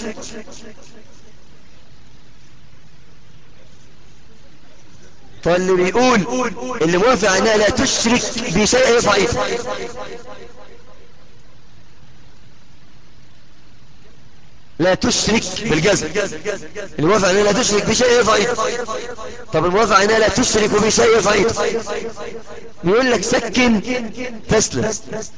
فاللي بيقول اللي موافق عنها لا تشرك بي شيئا ضعيف. لا تشرك بالجزم، الموافق عنها لا تشرك بشيء ضعيف. طب الموافق عنها لا تشرك بشيء ضعيف بيقول لك سكن تسلم،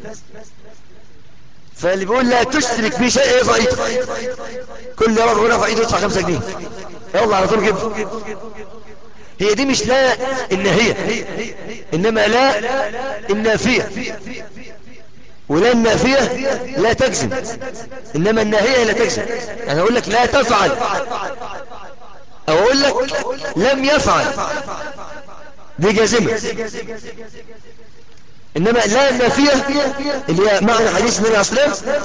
فاللي بيقول لا تشرك بشيء ضعيف كل رجل رفع ايده يدفع 5 جنيه يلا على طول كده. هي دي مش لا النهية، انما لا النافية، ولا النافية لا تجزم، إنما الناهية لا تجزم. يعني أقول لك لا تفعل أو أقول لك لم يفعل دي جازمة، إنما لا النافية اللي هي معنى حديث النبي عليه الصلاة والسلام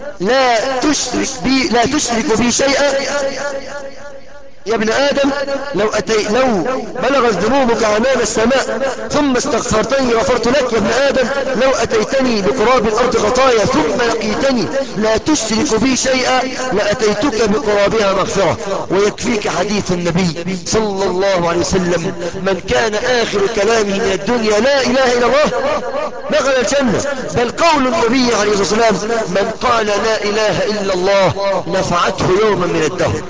لا تشرك بي شيئا. يا ابن آدم لو بلغت ذنوبك عنان السماء ثم استغفرتني غفرت لك. يا ابن آدم لو أتيتني بقراب الأرض خطايا ثم لقيتني لا تشرك بي شيئا لأتيتك بقرابها مغفرة. ويكفيك حديث النبي صلى الله عليه وسلم من كان آخر كلامه من الدنيا لا إله إلا الله دخل الجنة. بل قول النبي عليه الصلاة والسلام من قال لا إله إلا الله نفعته يوما من الدهر.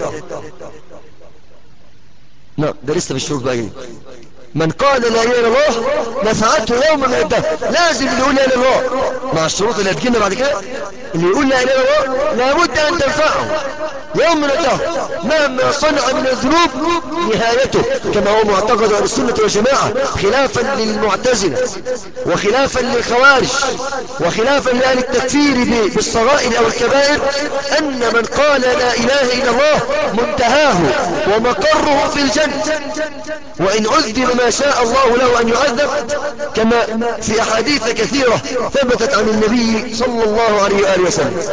لا ده لسه بالشروط بقى. من قال لا اله الا الله نفعته يوما من الدهر. لازم اللي يقول لا اله الا الله مع الشروط اللي هتجينا بعد كده. اللي يقول لا اله الا الله لابد ان تنفعه يوم من الدهر مهما صنع من الذنوب نهايته، كما هو معتقد اهل السنه والجماعه، خلافا للمعتزله وخلافا للخوارج وخلافا لاهل التكفير بالصغائر او الكبائر، ان من قال لا اله الا الله منتهاه ومقره في الجنه، وان عذب ما شاء الله له أن يعذب، كما في أحاديث كثيرة ثبتت عن النبي صلى الله عليه وآله وسلم.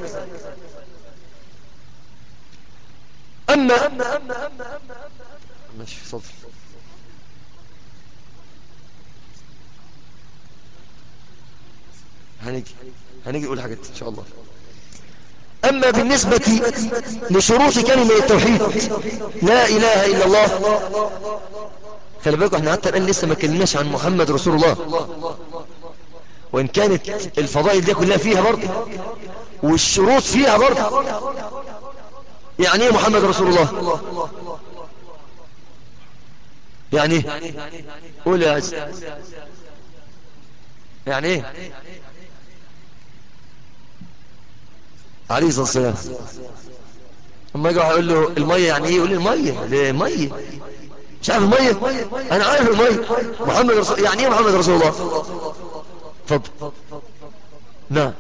أما ماشي صدر هنيجي نقول حاجات إن شاء الله. أما بالنسبة لشروط كلمة التوحيد لا إله إلا الله، خلي بالكم احنا حتى الآن لسه ما كلمناش عن محمد رسول الله، وإن كانت الفضائل دي كلها فيها برضه والشروط فيها برضه. يعني ايه محمد رسول الله؟ يعني ايه؟ قول يا عز. يعني ايه؟ عليه الصلاة والسلام اما يجي يقول له المية يعني ايه؟ يقول لي المية ليه مية؟ مش عارف المية؟ انا عارف المية. محمد رسول، يعني ايه محمد رسول الله؟ اتفضل. نعم،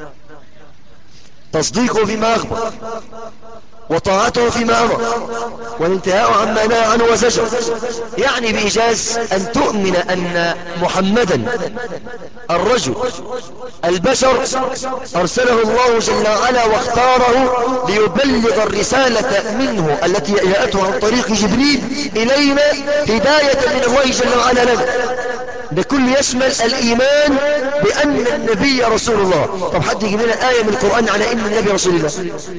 تصديقه فيما اخبر وطاعته فيما امر والانتهاء عما نهى عنه وزجر. يعني بإيجاز أن تؤمن أن محمدا الرجل البشر أرسله الله جل وعلا واختاره ليبلغ الرسالة منه التي جاءته عن طريق جبريل إلينا هداية من الله جل وعلا لنا. ده كل يشمل الإيمان بأن النبي رسول الله. طب حد يجيب لنا آية من القرآن على أن النبي رسول الله؟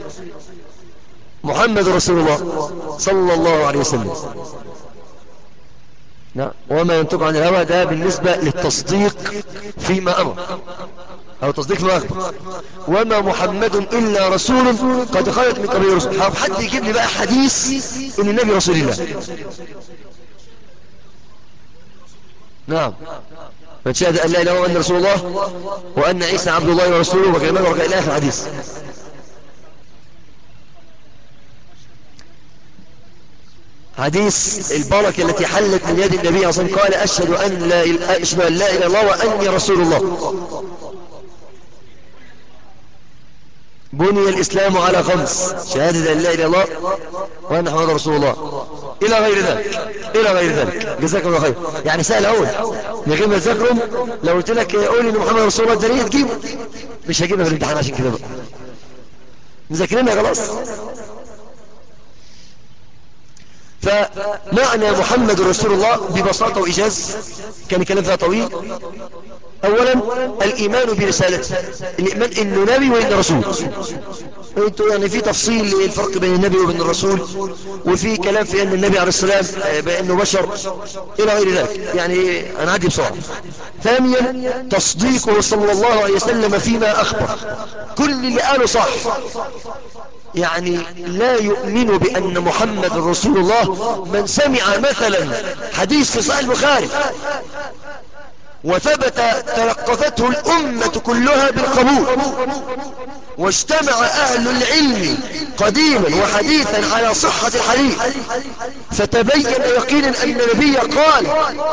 محمد رسول الله صلى الله عليه وسلم. نعم. وما ينطق عن الهوى ده بالنسبة للتصديق فيما أمر أو تصديق ما أخبر. وما محمد إلا رسول قد خلت من قبله رسل. حد يجيب لي بقى حديث إن النبي رسول الله. نعم. من شهد أن لا إله إلا الله وأن رسول الله وأن عيسى عبد الله ورسوله وكلمته وكلمه إلى آخر حديث. حديث البركة التي حلت من يد النبي صلى الله عليه وسلم قال أشهد أن لا إله إلا الله وأني رسول الله. بني الإسلام على 5: شهادة أن لا إله إلا الله وأن محمد رسول الله إلى غير ذلك. جزاكم الله خير. يعني سهل أول من غير ما تذكرهم. لو قلت لك قول إن محمد رسول الله الدليل تجيبه، مش هجيبها في الامتحان عشان كده بقى مذاكرينها خلاص. فمعنى محمد رسول الله ببساطة وإيجاز، كان كلام فيها طويل. أولا الإيمان برسالته، الإيمان إنه نبي وإنه رسول. يعني في تفصيل للفرق بين النبي وبين الرسول، وفي كلام في أن النبي عليه السلام بأنه بشر إلى غير ذلك. يعني أنا عادي بسرعة. ثانيا تصديقه صلى الله عليه وسلم فيما أخبر، كل اللي قاله صح. يعني لا يؤمن بأن محمد رسول الله من سمع مثلا حديث في صحيح البخاري وثبت تلقفته الأمة كلها بالقبول، واجتمع أهل العلم قديما وحديثا على صحة الحديث، فتبين يقينا أن النبي قال.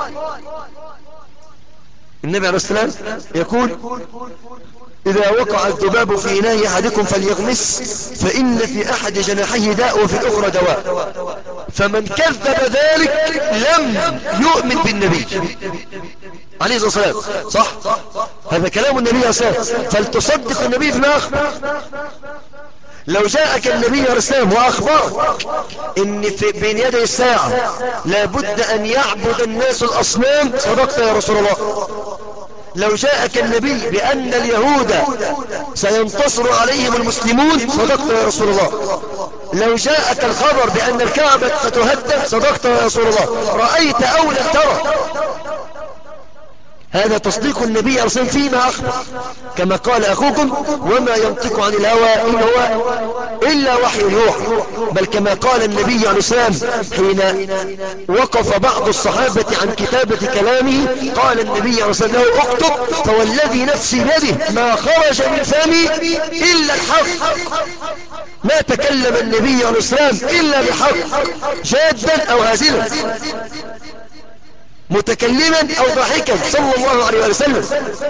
النبي عليه السلام يقول: إذا وقع الذباب في إناء أحدكم فليغمس، فإن في أحد جناحيه داء وفي الأخرى دواء. فمن كذب ذلك لم يؤمن بالنبي عليه الصلاة والسلام. صح؟ هذا كلام النبي عليه الصلاة والسلام. فلتصدق النبي فيما أخبر. لو جاءك النبي عليه السلام وأخبرك إن في بين يدي الساعة لابد أن يعبد الناس الأصنام، صدقت يا رسول الله. لو جاءك النبي بأن اليهود سينتصر عليهم المسلمون، صدقت يا رسول الله. لو جاءك الخبر بأن الكعبة ستهدم، صدقت يا رسول الله. رأيت أو لم ترى. هذا تصديق النبي عليه الصلاة والسلام فيما أخبر، كما قال أخوكم: وما ينطق عن الهوى إن هو إلا وحي يوحى. بل كما قال النبي عليه الصلاة والسلام حين وقف بعض الصحابة عن كتابة كلامه، قال النبي عليه الصلاة والسلام: اكتب فوالذي نفسي بيده ما خرج من فمي إلا الحق. ما تكلم النبي عليه الصلاة والسلام إلا بحق، جادا أو هازلا، متكلما أو ضاحكا صلى الله عليه وسلم.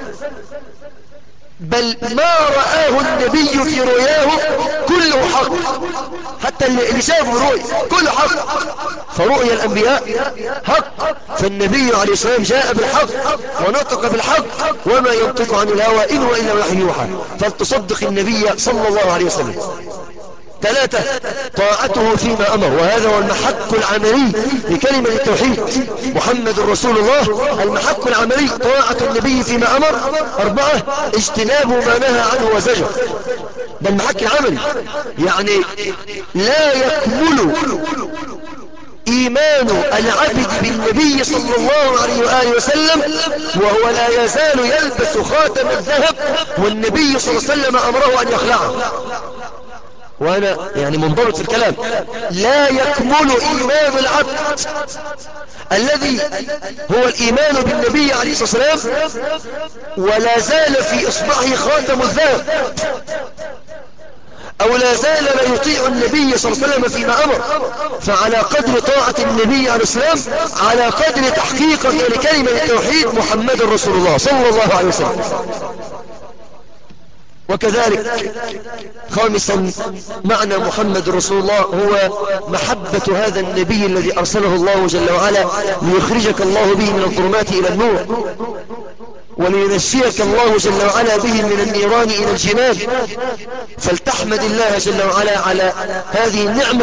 بل ما رآه النبي في رؤياه كله حق، حتى اللي شافه رؤيا كله حق. فرؤيا الأنبياء حق، فالنبي عليه الصلاة والسلام جاء بالحق ونطق بالحق، وما ينطق عن الهوى إن هو إلا وحي يوحى. فلتصدق النبي صلى الله عليه وسلم. 3 طاعته فيما أمر، وهذا هو المحك العملي لكلمة التوحيد محمد رسول الله. المحك العملي طاعة النبي فيما أمر. 4 اجتناب ما نهى عنه وزجر، ده المحك العملي. يعني لا يكمل إيمان العبد بالنبي صلى الله عليه وآله وسلم وهو لا يزال يلبس خاتم الذهب والنبي صلى الله عليه وسلم أمره أن يخلعه. وأنا يعني منضبط في الكلام. لا يكمل إيمان العبد الذي هو الإيمان بالنبي عليه الصلاة والسلام ولا زال في إصبعه خاتم الذهب، أو لا زال لا يطيع النبي صلى الله عليه وسلم فيما أمر. فعلى قدر طاعة النبي عليه السلام على قدر تحقيقا لكلمة التوحيد محمد رسول الله صلى الله عليه وسلم. وكذلك 5 معنى محمد رسول الله هو محبة هذا النبي الذي أرسله الله جل وعلا ليخرجك الله به من الظلمات إلى النور، ولينشيك الله جل وعلا به من النيران إلى الجنان. فلتحمد الله جل وعلا على هذه النعمة.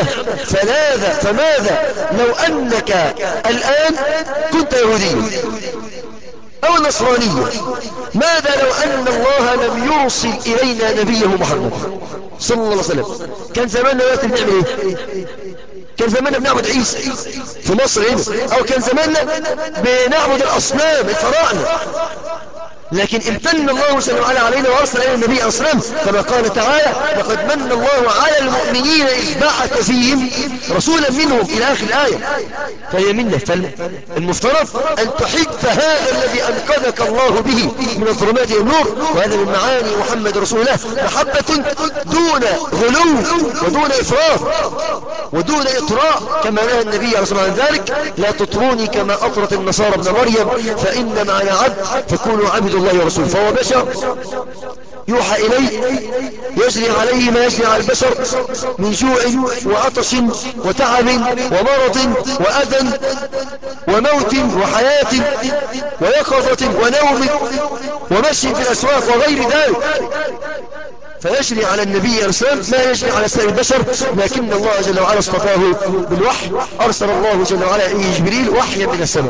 فماذا لو أنك الآن كنت يهوديا، أو النصرانية. ماذا لو أن الله لم يرسل إلينا نبيه محمد صلى الله عليه وسلم؟ كان زماننا دلوقتي بنعمل إيه؟ كان زماننا بنعبد عيسى في مصر هنا، أو كان زماننا بنعبد الأصنام الفراعنة. لكن امتن الله جل وعلا علينا وارسل الى النبي عليه الصلاه والسلام كما قال تعالى: لقد من الله على المؤمنين اذ بعث فيهم رسولا منهم الى اخر الايه. فهي منه. فالمفترض ان تحب هذا الذي انقذك الله به من الظلمات الى النور، وهذا من معاني محمد رسول الله: محبه دون غلو ودون افراط ودون اطراء، كما نهى النبي عليه الصلاه والسلام عن ذلك: لا تطروني كما اطرت النصارى ابن مريم، فان معنا عبد فكونوا عبد الله ورسوله. فهو بشر يوحى إليه يجري عليه ما يجري على البشر من جوع وعطش وتعب ومرض وأذى وموت وحياة ويقظة ونوم ومشي في الأسواق وغير ذلك. فيجري على النبي عليه الصلاة والسلام ما يجري على سائر البشر، لكن الله جل وعلا اصطفاه بالوحي. أرسل الله جل وعلا إليه جبريل وحيا من السماء.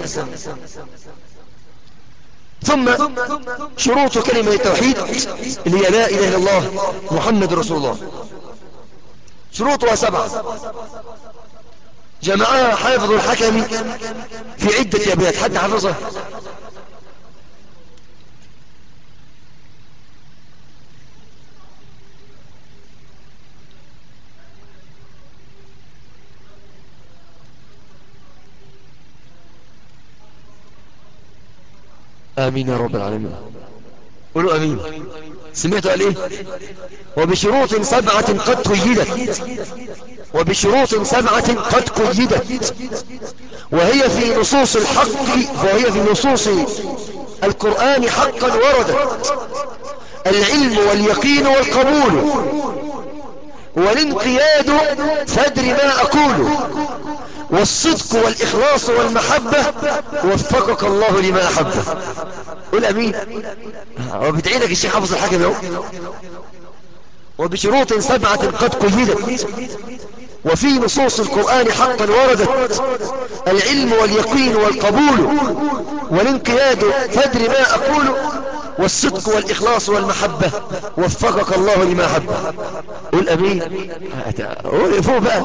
ثم شروط كلمة التوحيد اللي هي لا إله إلا الله محمد رسول الله، شروطها 7 جمعها حافظ الحكم في عدة أبيات. حد حفظها؟ آمين يا رب العالمين. قولوا آمين. سمعتوا قال إيه؟ وبشروط 7 قد قيدت، وبشروط 7 قد قيدت، وهي في نصوص الحق، وهي في نصوص القرآن حقا وردت: العلم واليقين والقبول والانقياد فادر ما أقول، والصدق والإخلاص والمحبة وفقك الله لما أحبه. قل أمين. وبدعينك الشيخ حافظ الحكم يوم. وبشروط 7 قد قيدت، وفي نصوص القرآن حقا وردت: العلم واليقين والقبول والانقياد فادر ما أقول، والصدق والإخلاص والمحبة وفقك الله لما أحبه. قل أمين. قول فوق بقى.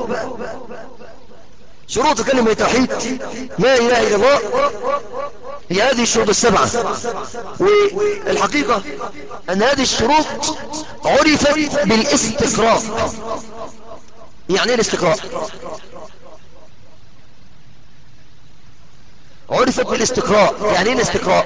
شروط كلمة التوحيد لا إله إلا الله هي هذه الشروط 7. والحقيقة أن هذه الشروط عرفت بالاستقراء. يعني ايه الاستقراء؟ عرفت بالاستقراء. يعني ايه الاستقراء؟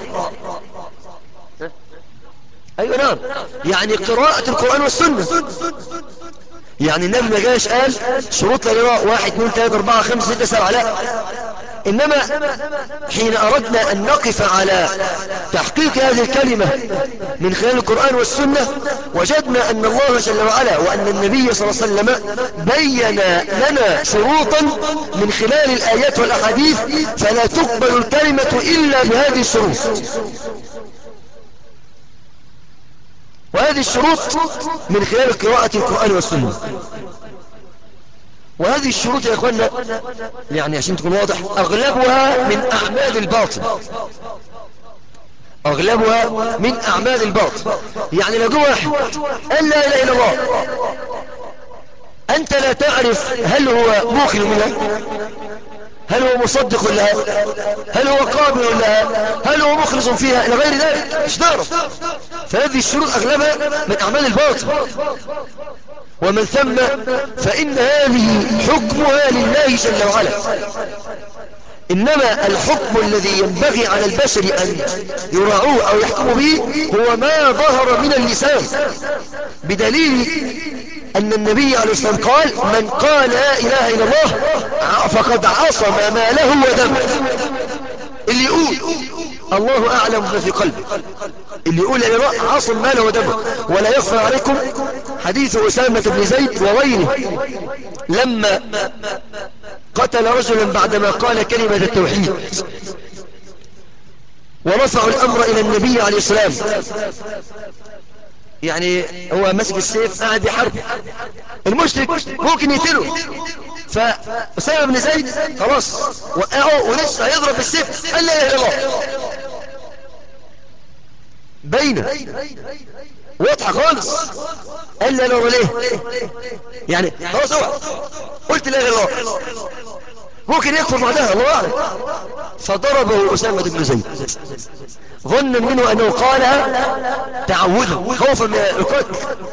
أيوة نعم، يعني قراءة القرآن والسنة. يعني النبي ما جاش قال شروط لا إله 1 2 3 4 5 6 7، لا. إنما حين أردنا أن نقف على تحقيق هذه الكلمة من خلال القرآن والسنة، وجدنا أن الله جل وعلا وأن النبي صلى الله عليه وسلم بين لنا شروطا من خلال الآيات والأحاديث، فلا تقبل الكلمة إلا بهذه الشروط. وهذه الشروط من خلال قراءة القرآن والسنة. وهذه الشروط يا أخوانا يعني عشان تكون واضح أغلبها من أعمال الباطل. أغلبها من أعمال الباطل. يعني لو جو واحد قال لا إله إلا الله، أنت لا تعرف هل هو موقن منها، هل هو مصدق لها، هل هو قابل لها، هل هو مخلص فيها، إلى غير ذلك مش تعرف. فهذه الشروط أغلبها من أعمال الباطل، ومن ثم فإن هذه حكمها لله جل وعلا. إنما الحكم الذي ينبغي على البشر أن يراعوه أو يحكموا به هو ما ظهر من اللسان، بدليل أن النبي عليه الصلاة والسلام قال: من قال لا إله إلا الله فقد عصم ماله ودمه. اللي يقول الله أعلم ما في قلبه، اللي يقول لا إله إلا الله عصم ماله ودمه. ولا يخفى عليكم حديث أسامة بن زيد وغيره لما قتل رجلا بعدما قال كلمة التوحيد، ورفعوا الأمر إلى النبي عليه السلام. يعني هو مسك السيف قاعد يحارب المشرك ممكن يقتله، فأسامة بن زيد خلاص وقعه ولسه هيضرب بالسيف قال لا إله إلا الله. باينة واضحة خالص. قال لا لا ليه يعني خلاص اوعى قلت لا لا لا ممكن يكفر بعدها الله أعلم. فضربه أسامة بن زيد ظنا منه أنه قالها تعوذا خوفا من القتل.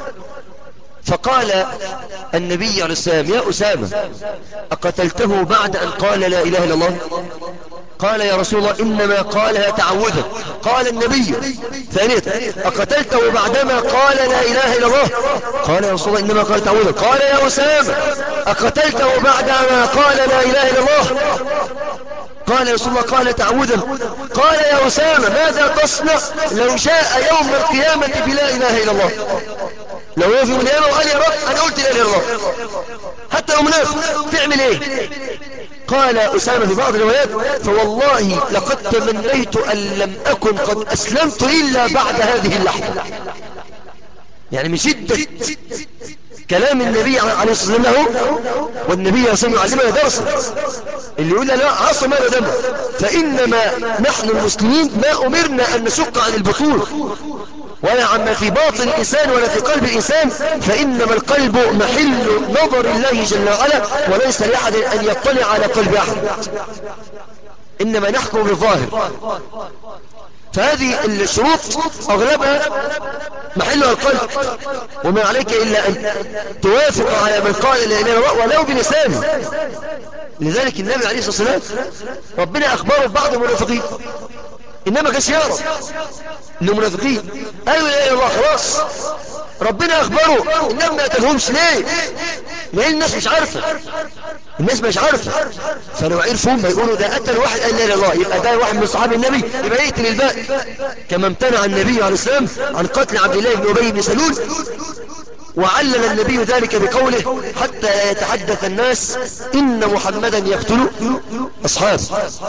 فقال النبي عليه السلام يا أسامة أقتلته بعد أن قال لا إله إلا الله؟ قال يا رسول الله إنما قالها تعوذا. قال النبي ثانية أقتلته بعدما قال لا إله إلا الله؟ قال يا رسول الله إنما قال تعوذا. قال يا أسامة أقتلته بعدما قال لا إله إلا الله؟ قال يا رسول الله قال تعوذا. قال يا أسامة ماذا تصنع لو شاء يوم القيامة بلا إله إلا الله؟ لو يوم القيامة وقال يا رب أنا قلت لا إله إلا الله حتى لو منافق تعمل إيه؟ قال أسامة في بعض الروايات فوالله لقد تمنيت أن لم أكن قد أسلمت إلا بعد هذه اللحظة. يعني من شدة كلام النبي عليه الصلاة والسلام له، والنبي عليه الصلاة والسلام يعلمنا درسا اللي يقول لا عصر ما دم. فإنما نحن المسلمين ما أمرنا أن نشق عن البطول ولا عما في باطن الإنسان ولا في قلب الإنسان، فإنما القلب محل نظر الله جل وعلا وليس لأحد أن يطلع على قلب أحد، إنما نحكم بالظاهر. فهذه الشروط أغلبها محلها القلب، وما عليك إلا أن توافق على من قال لا إله إلا الله ولو بلسانه. لذلك النبي عليه الصلاة والسلام ربنا أخبره بعض المنافقين إنما كانش يعرف إنه منافقين، قالوا لا إله إلا الله خلاص ربنا أخبره إنما ما قتلهمش. ليه؟ لأن الناس مش عارفة، الناس مش عارفة. فلو عرفوا ما يقولوا ده قتل واحد قال لا إله إلا الله يبقى ده واحد من صحابة النبي يبقى يقتل الباقي، كما امتنع النبي عليه السلام عن قتل عبد الله بن أبي بن سلول. وعلل النبي ذلك بقوله حتى لا يتحدث الناس إن محمدا يقتل أصحابه.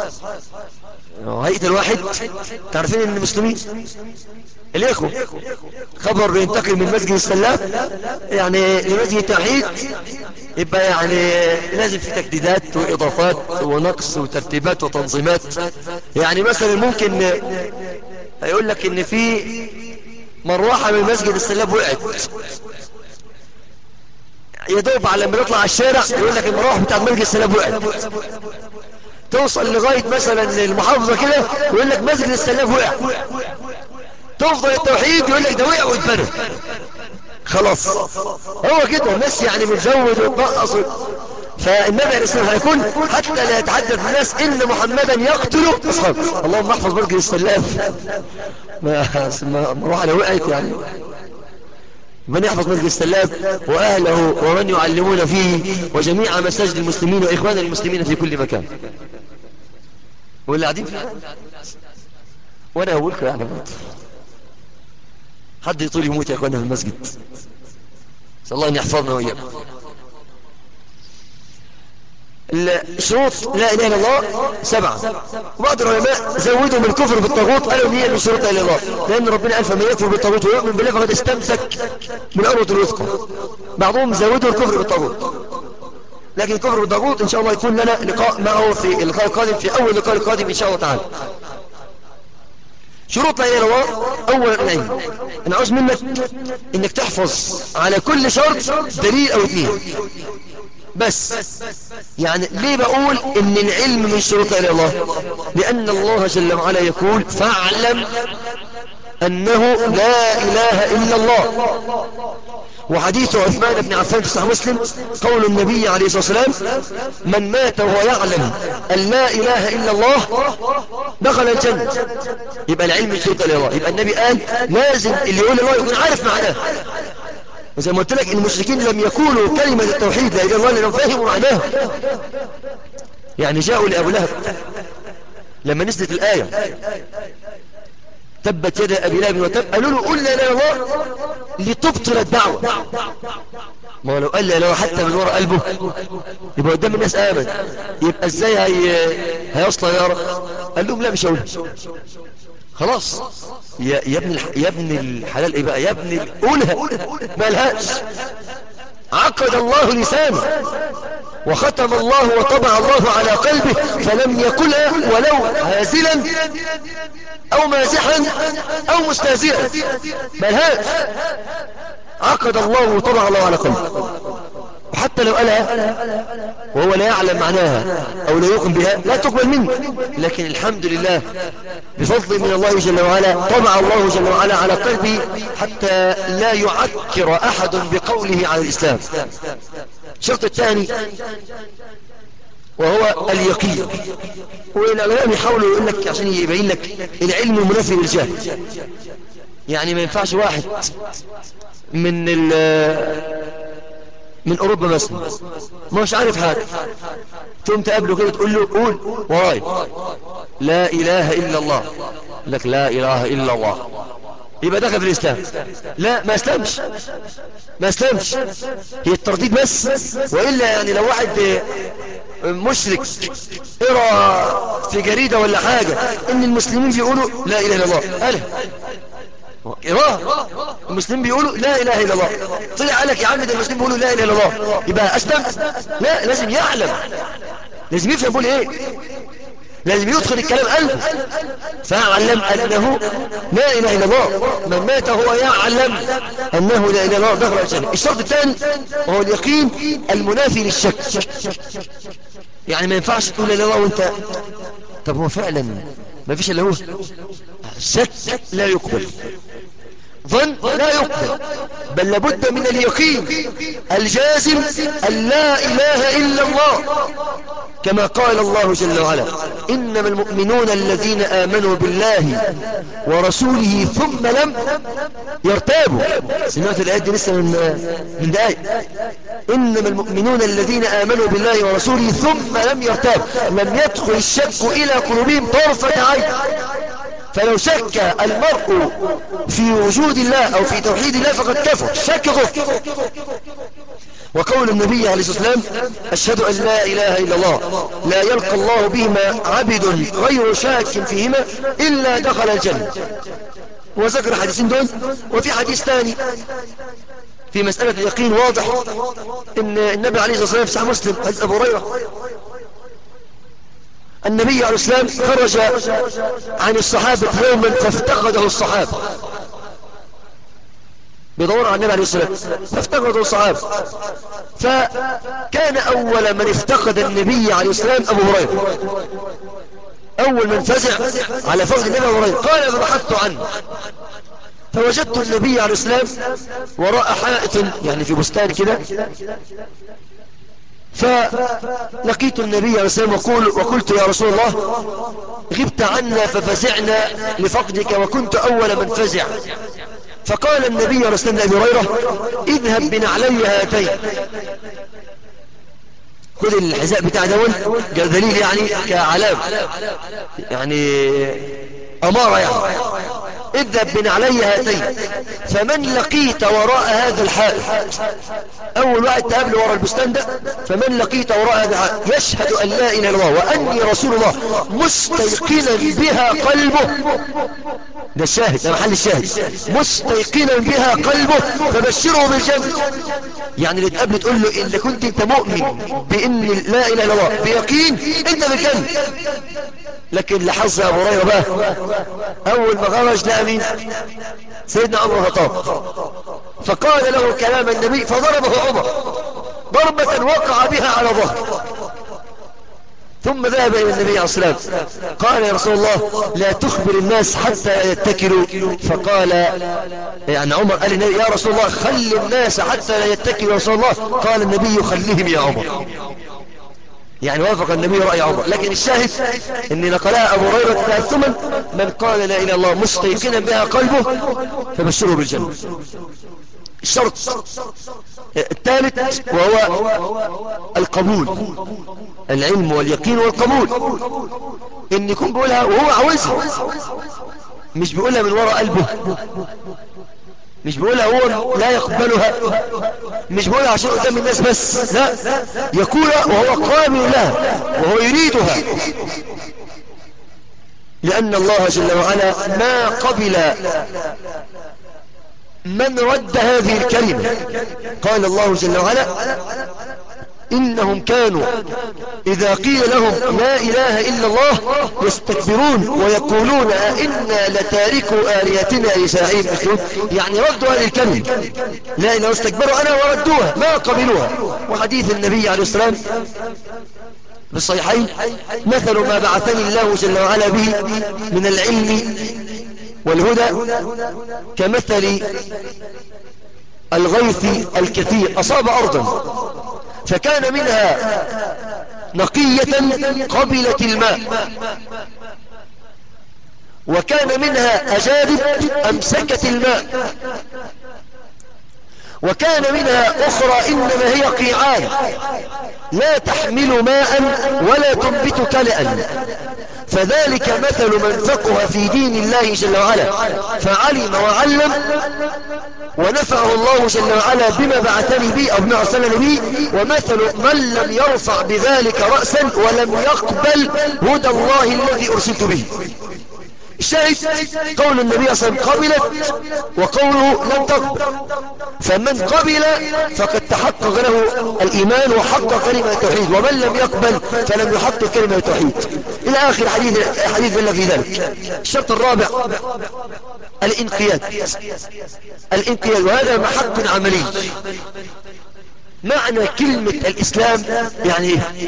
هيئة الواحد تعرفين ان المسلمين الإخوة خبر بينتقل من مسجد السلام يعني لمسجد التوحيد، يبقى يعني لازم في تجديدات وإضافات ونقص وترتيبات وتنظيمات. يعني مثلا ممكن يقول لك ان في مروحة من مسجد السلام وقعت، يدوب على لما يطلع على الشارع يقول لك المروحة بتاعت مسجد السلام وقعت، توصل لغاية مثلا للمحافظة كده يقول لك مسجد السلام وقع، تفضل التوحيد يقول لك ده وقع واتبنى. خلاص هو كده الناس يعني بتزود وتنقص. فالنبي عليه الصلاة والسلام هيكون حتى لا يتحدث الناس إن محمدا يقتل أصحابه. اللهم احفظ مسجد السلام مروحة لو وقعت يعني من يحفظ مسجد السلام وأهله ومن يعلمون فيه وجميع مساجد المسلمين وإخوان المسلمين في كل مكان واللي قاعدين فيه. وأنا أقول لكم يعني حد يطول يموت يا إخواننا في المسجد، نسأل الله أن يحفظنا وإياكم. الشروط لا إله إلا الله 7، وبعض العلماء زودوا من الكفر بالطاغوت قالوا هي من شروط لا إله إلا الله، لأن ربنا قال فمن يكفر بالطاغوت ويؤمن بالله فقد استمسك بالعروة الوثقى. بعضهم زودوا الكفر بالطاغوت، لكن الكفر بالطاغوت إن شاء الله يكون لنا لقاء معه في اللقاء القادم، في أول لقاء القادم إن شاء الله تعالى. شروط لا إله إلا الله أولا العلم. أنا عاوز منك إنك تحفظ على كل شرط دليل أو 2 بس. يعني ليه بقول إن العلم من شروط لا إله إلا الله؟ لأن الله جل وعلا يقول فاعلم أنه لا إله إلا الله. وحديث عثمان بن عفان في صحيح مسلم قول النبي عليه الصلاة والسلام من مات وهو يعلم أن لا إله إلا الله دخل الجنة. يبقى العلم من شروط لا إله إلا الله. يبقى النبي قال لازم اللي يقول الله يكون عارف معناه. وزي ما قلت لك المشركين لم يقولوا كلمة التوحيد لا إله إلا الله لأنهم فهموا معناها. يعني جاءوا لأبو لهب لما نزلت الآية تبت يد أبي لهب وتب قالوا له قل لا إله إلا الله لتبطل الدعوة. ما لو قال لا إله حتى من وراء قلبه يبقى قدام الناس آمن، يبقى ازاي هيصل يا رب؟ قال لهم لا مش هقول خلاص يا ابن الحلال ايه بقى يا ابن قولها ما لهاش. عقد الله لسانه وختم الله وطبع الله على قلبه فلم يقلها ولو هازلا أو مازحا أو مستهزئا، ملهاش، عقد الله وطبع الله على قلبه. وحتى لو قالها وهو لا يعلم معناها أو لا يؤمن بها لا تقبل منه، لكن الحمد لله بفضل من الله جل وعلا طبع الله جل وعلا على قلبه حتى لا يعكر أحد بقوله على الإسلام. الشرط الثاني وهو اليقين. والعلماء يحاولوا يقول لك عشان يبين لك العلم المنافي للجهل. يعني ما ينفعش واحد من أوروبا مثلا مش عارف حاجة، تقوم تقابله كده تقول له قول وراي لا إله إلا الله، لك لا إله إلا الله، يبقى دخل في الإسلام. لا، ما اسلمش، ما اسلمش، هي الترديد بس. وإلا يعني لو واحد مشرك قرأ في جريدة ولا حاجة إن المسلمين بيقولوا لا إله إلا الله، قالها المسلمين بيقولوا لا إله إلا الله، طلع قالك يا عم ده المسلمين بيقولوا لا إله إلا الله، يبقى أسلم؟ لا، لازم يعلم، لازم يفهم بيقول إيه، لازم يدخل الكلام قلبه، فيعلم أنه لا إله إلا الله. من مات هو يعلم أنه لا إله إلا الله دخل الجنة. الشرط الثاني وهو اليقين المنافي للشك. يعني ما ينفعش تقول لا إله إلا الله وانت طب هو فعلا ما فيش إلا هو. شك لا يقبل، ظن لا يقبل، بل لابد من اليقين الجازم أن لا إله إلا الله، كما قال الله جل وعلا إنما المؤمنون الذين آمنوا بالله ورسوله ثم لم يرتابوا. سمعت الآيات دي لسه من دقائق. إنما المؤمنون الذين آمنوا بالله ورسوله ثم لم يرتابوا، لم يدخل الشك إلى قلوبهم طرفة عين. فلو شك المرء في وجود الله أو في توحيد الله فقد كفر، شك كفر. وقول النبي عليه الصلاة والسلام أشهد أن لا إله إلا الله لا يلقى الله بهما عبد غير شاك فيهما إلا دخل الجنة. وذكر الحديثين دول. وفي حديث ثاني في مسألة اليقين واضح إن النبي عليه الصلاة والسلام في صحيح مسلم حديث أبو هريرة النبي عليه الصلاة والسلام خرج عن الصحابة يوما فافتقده الصحابة، بيدور على النبي عليه الصلاة والسلام فافتقده الصحابة، فكان أول من افتقد النبي عليه الصلاة والسلام أبو هريرة، أول من فزع على فقد النبي أبو هريرة. قال فبحثت عنه فوجدت النبي عليه الصلاة والسلام وراء حائط، يعني في بستان كده، فلقيت النبي عليه الصلاة والسلام وقلت يا رسول الله غبت عنا ففزعنا لفقدك وكنت أول من فزع. فقال النبي عليه الصلاة والسلام لأبي هريرة اذهب بنعلي هاتين، خذ الحذاء بتاع دول دليل يعني كعلام يعني أمارة، يعني اذهب بنعلي هاتين فمن لقيت وراء هذا الحائط، أول واحد تقابله وراء البستان ده، فمن لقيت وراء هذا الحائط يشهد أن لا إله إلا الله وأني رسول الله مستيقنا بها قلبه، ده الشاهد، ده محل الشاهد، مستيقنا بها قلبه فبشره بالجنة. يعني اللي تقابله تقول له إذا كنت أنت مؤمن بأن لا إله إلا الله بيقين أنت بالجنة. لكن لحظ أبو هريرة بقى أول ما خرج لقى مين؟ سيدنا عمر بن الخطاب، فقال له كلام النبي فضربه عمر ضربة وقع بها على ظهره، ثم ذهب إلى النبي عليه الصلاة والسلام قال يا رسول الله لا تخبر الناس حتى يتكلوا. فقال يعني عمر قال النبي يا رسول الله خل الناس حتى لا يتكلوا يا رسول الله. قال النبي خليهم يا عمر، يعني وافق النبي رأي عمر. لكن الشاهد ان نقلها ابو هريرة تأثما من قال لا اله الا الله مستيقنا بها قلبه فبشره بالجنة. الشرط الثالث وهو القبول، العلم واليقين والقبول، ان يكون بيقولها وهو عاوزها، مش بيقولها من وراء قلبه، مش بيقولها هو لا يقبلها، مش بيقولها عشان قدام الناس بس، لا، يقولها وهو قابل لها وهو يريدها، لأن الله جل وعلا ما قبل من رد هذه الكلمة. قال الله جل وعلا إنهم كانوا إذا قيل لهم لا إله إلا الله يستكبرون ويقولون أئنا لتاركوا آلهتنا لشاعر مسلم. يعني ردوا هذه الكلمة لا إله، استكبروا أنا وردوها ما قبلوها. وحديث النبي عليه السلام في الصحيحين: مثل ما بعثني الله جل وعلا به من العلم والهدى كمثل الغيث الكثير أصاب أرضا فكان منها نقية قبلت الماء، وكان منها أجادب أمسكت الماء، وكان منها أخرى إنما هي قيعان لا تحمل ماء ولا تنبت كلأ. فذلك مثل من فقه في دين الله جل وعلا فعلم وعلم ونفعه الله جل وعلا بما بعثني به أو بما أرسلني به، ومثل من لم يرفع بذلك رأسا ولم يقبل هدى الله الذي أرسلت به. الشاهد قول النبي صلى الله عليه وسلم قبلت وقوله لم تقبل، فمن قبل فقد تحقق له الإيمان وحقق كلمة التوحيد، ومن لم يقبل فلم يحقق كلمة التوحيد إلى آخر حديث إلا في ذلك. الشرط الرابع الانقياد. وهذا محك عملي. معنى كلمة الإسلام يعني ايه؟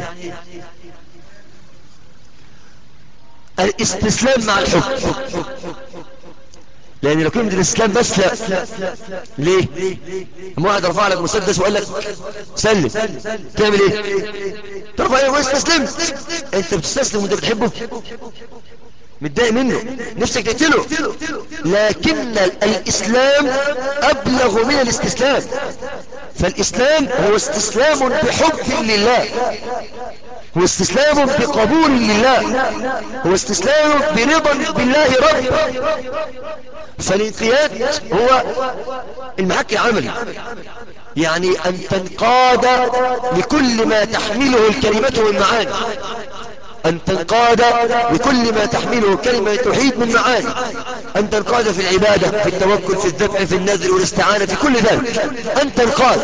الاستسلام مع الحكم. لأن لو كلمة الإسلام بس لا. ليه؟ لما واحد رفع لك مسدس وقال لك سلم، تعمل ايه؟ ترفع ايه واستسلم. انت بتستسلم وانت بتحبه، متضايق منه، نفسك تقتله. لكن الإسلام أبلغ من الاستسلام. فالإسلام هو استسلام بحب لله، هو استسلام بقبول لله، هو استسلام برضا بالله رب. فالانقياد هو المحك العملي، يعني أن تنقاد لكل ما تحمله الكلمة من معاني، أن تنقاد لكل ما تحمله كلمة التوحيد من معاني، أن تنقاد في العبادة، في التوكل، في الذبح، في النذر والاستعانة، في كل ذلك أن تنقاد.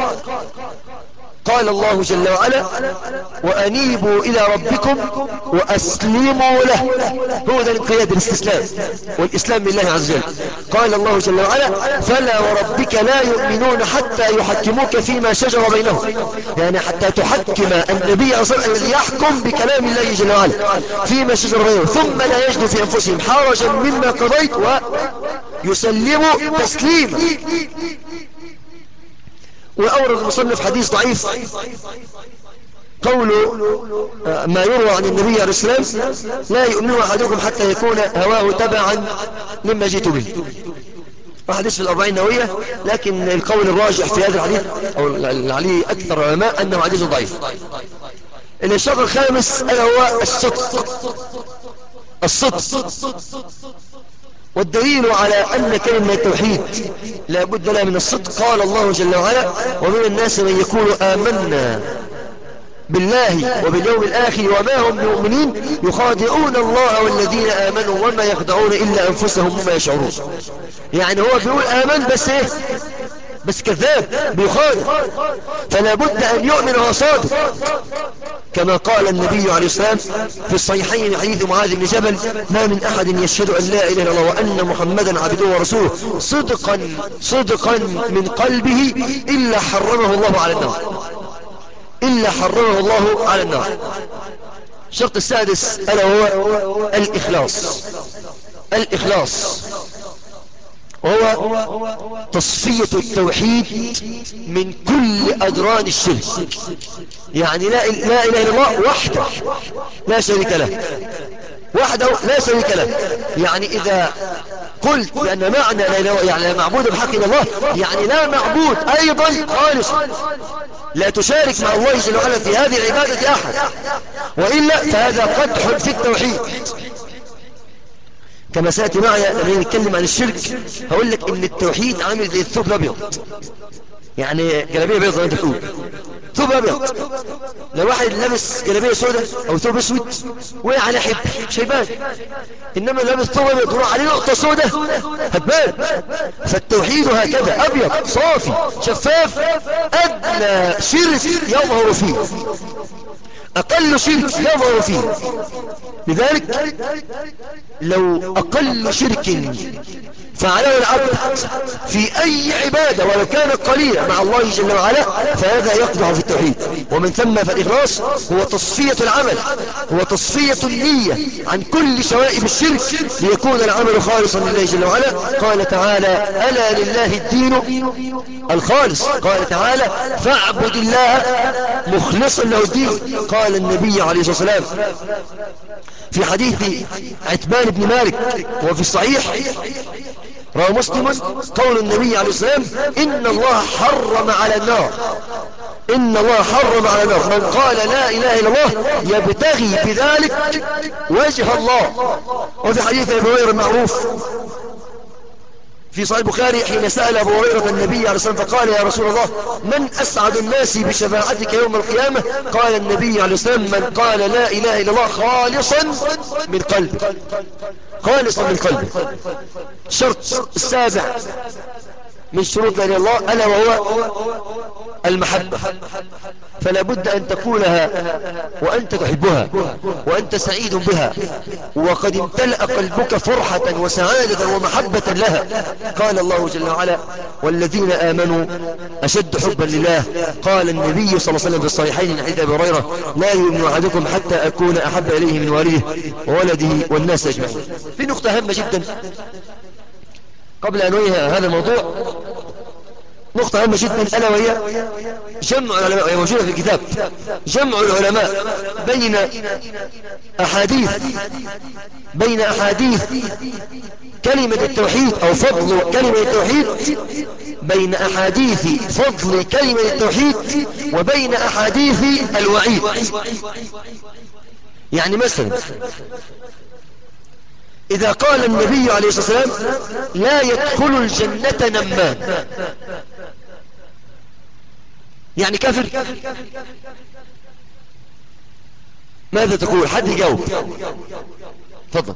قال الله جل وعلا: وأنيبوا إلى ربكم وأسلموا له. هو ذا الانقياد، الاستسلام والإسلام لله عز وجل. قال الله جل وعلا: فلا وربك لا يؤمنون حتى يحكموك فيما شجر بينهم. يعني حتى تحكم النبي أصلا الذي يحكم بكلام الله جل وعلا فيما شجر بينهم، ثم لا يجد في أنفسهم حرجا مما قضيت ويسلموا تسليما. وأورد المصنف حديث ضعيف قوله ما يروى عن النبي عليه الصلاة والسلام: لا يؤمن أحدكم حتى يكون هواه تبعا مما جئت به. وحديث في الأربعين النووية، لكن القول الراجح في هذا الحديث أو اللي عليه أكثر العلماء أنه حديث ضعيف. الشرط الخامس ألا هو الصدق. والدليل على أن كلمة التوحيد لا بد لها من الصدق قال الله جل وعلا: ومن الناس من يقول آمنا بالله وباليوم الآخر وما هم مؤمنين يخادعون الله والذين آمنوا وما يخدعون إلا أنفسهم وما يشعرون. يعني هو بيقول آمن بس ايه؟ بس كذاب بيخادع. فلا بد أن يؤمن وهو صادق، كما قال النبي عليه السلام في الصحيحين حديث معاذ بن جبل: ما من أحد يشهد أن لا إله إلا الله وأن محمدا عبده ورسوله صدقا من قلبه إلا حرمه الله على النار، إلا حرمه الله على النار. الشرط السادس ألا هو الإخلاص، وهو تصفية التوحيد من كل أدران الشرك. يعني لا إله إلا الله وحده لا شريك له، وحده لا شريك له. يعني إذا قلت بأن معنى لا إله يعني لا معبود بحق إلا الله، يعني لا معبود أيضا خالص، لا تشارك مع الله جل وعلا في هذه العبادة أحد، وإلا فهذا قدح في التوحيد. كما سأتي معي لما نتكلم عن الشرك هقول لك ان التوحيد عامل زي الثوب الابيض، يعني جلابيه بيضاء انت تقول ثوب ابيض. لو واحد لابس جلابيه سوداء او ثوب اسود وقع عليه حب مش هيبان، انما لو لابس ثوب ابيض وراح عليه نقطه سوداء هتبان. فالتوحيد هكذا ابيض صافي شفاف، ادنى شرك يظهر فيه، اقل شرك يظهر فيه. لذلك لو اقل شرك فعله العبد في اي عبادة ولو كانت قليلة مع الله جل وعلا فهذا يقدح في التوحيد. ومن ثم فالإخلاص هو تصفية العمل، هو تصفية النية عن كل شوائب الشرك ليكون العمل خالصا لله جل وعلا. قال تعالى ألا لله الدين الخالص. قال تعالى فاعبد الله مخلصا له الدين. قال النبي عليه الصلاة والسلام في حديث عتبان بن مالك وفي الصحيح رواه مسلم قول النبي عليه الصلاة والسلام إن الله حرم على النار، إن الله حرم على النار من قال لا إله إلا الله يبتغي بذلك وجه الله. وفي حديث أبي هريرة المعروف في صحيح البخاري حين سأل أبو هريرة النبي عليه الصلاة والسلام فقال يا رسول الله من أسعد الناس بشفاعتك يوم القيامة؟ قال النبي عليه الصلاة والسلام من قال لا إله إلا الله خالصا من قلبه، خالصا من قلبه. الشرط السابع من شروط لا إله إلا الله ألا وهو المحبة. فلا بد أن تقولها وأنت تحبها وأنت سعيد بها وقد امتلأ قلبك فرحة وسعادة ومحبة لها. قال الله جل وعلا والذين آمنوا أشد حبا لله. قال النبي صلى الله عليه وسلم في الصحيحين من حديث أبي هريرة لا يؤمن أحدكم حتى أكون أحب إليه من والده وولده والناس أجمعين. في نقطة هامة جدا قبل أن أنهي هذا الموضوع، نقطة هامة جدا ألا وهي جمع العلماء، وهي موجودة في الكتاب، جمع العلماء بين أحاديث كلمة التوحيد أو فضل كلمة التوحيد، بين أحاديث فضل كلمة التوحيد وبين أحاديث الوعيد. يعني مثلا إذا قال النبي عليه الصلاة والسلام لا يدخل الجنة نمان، يعني كافر، ماذا تقول؟ حد يجاوب، تفضل.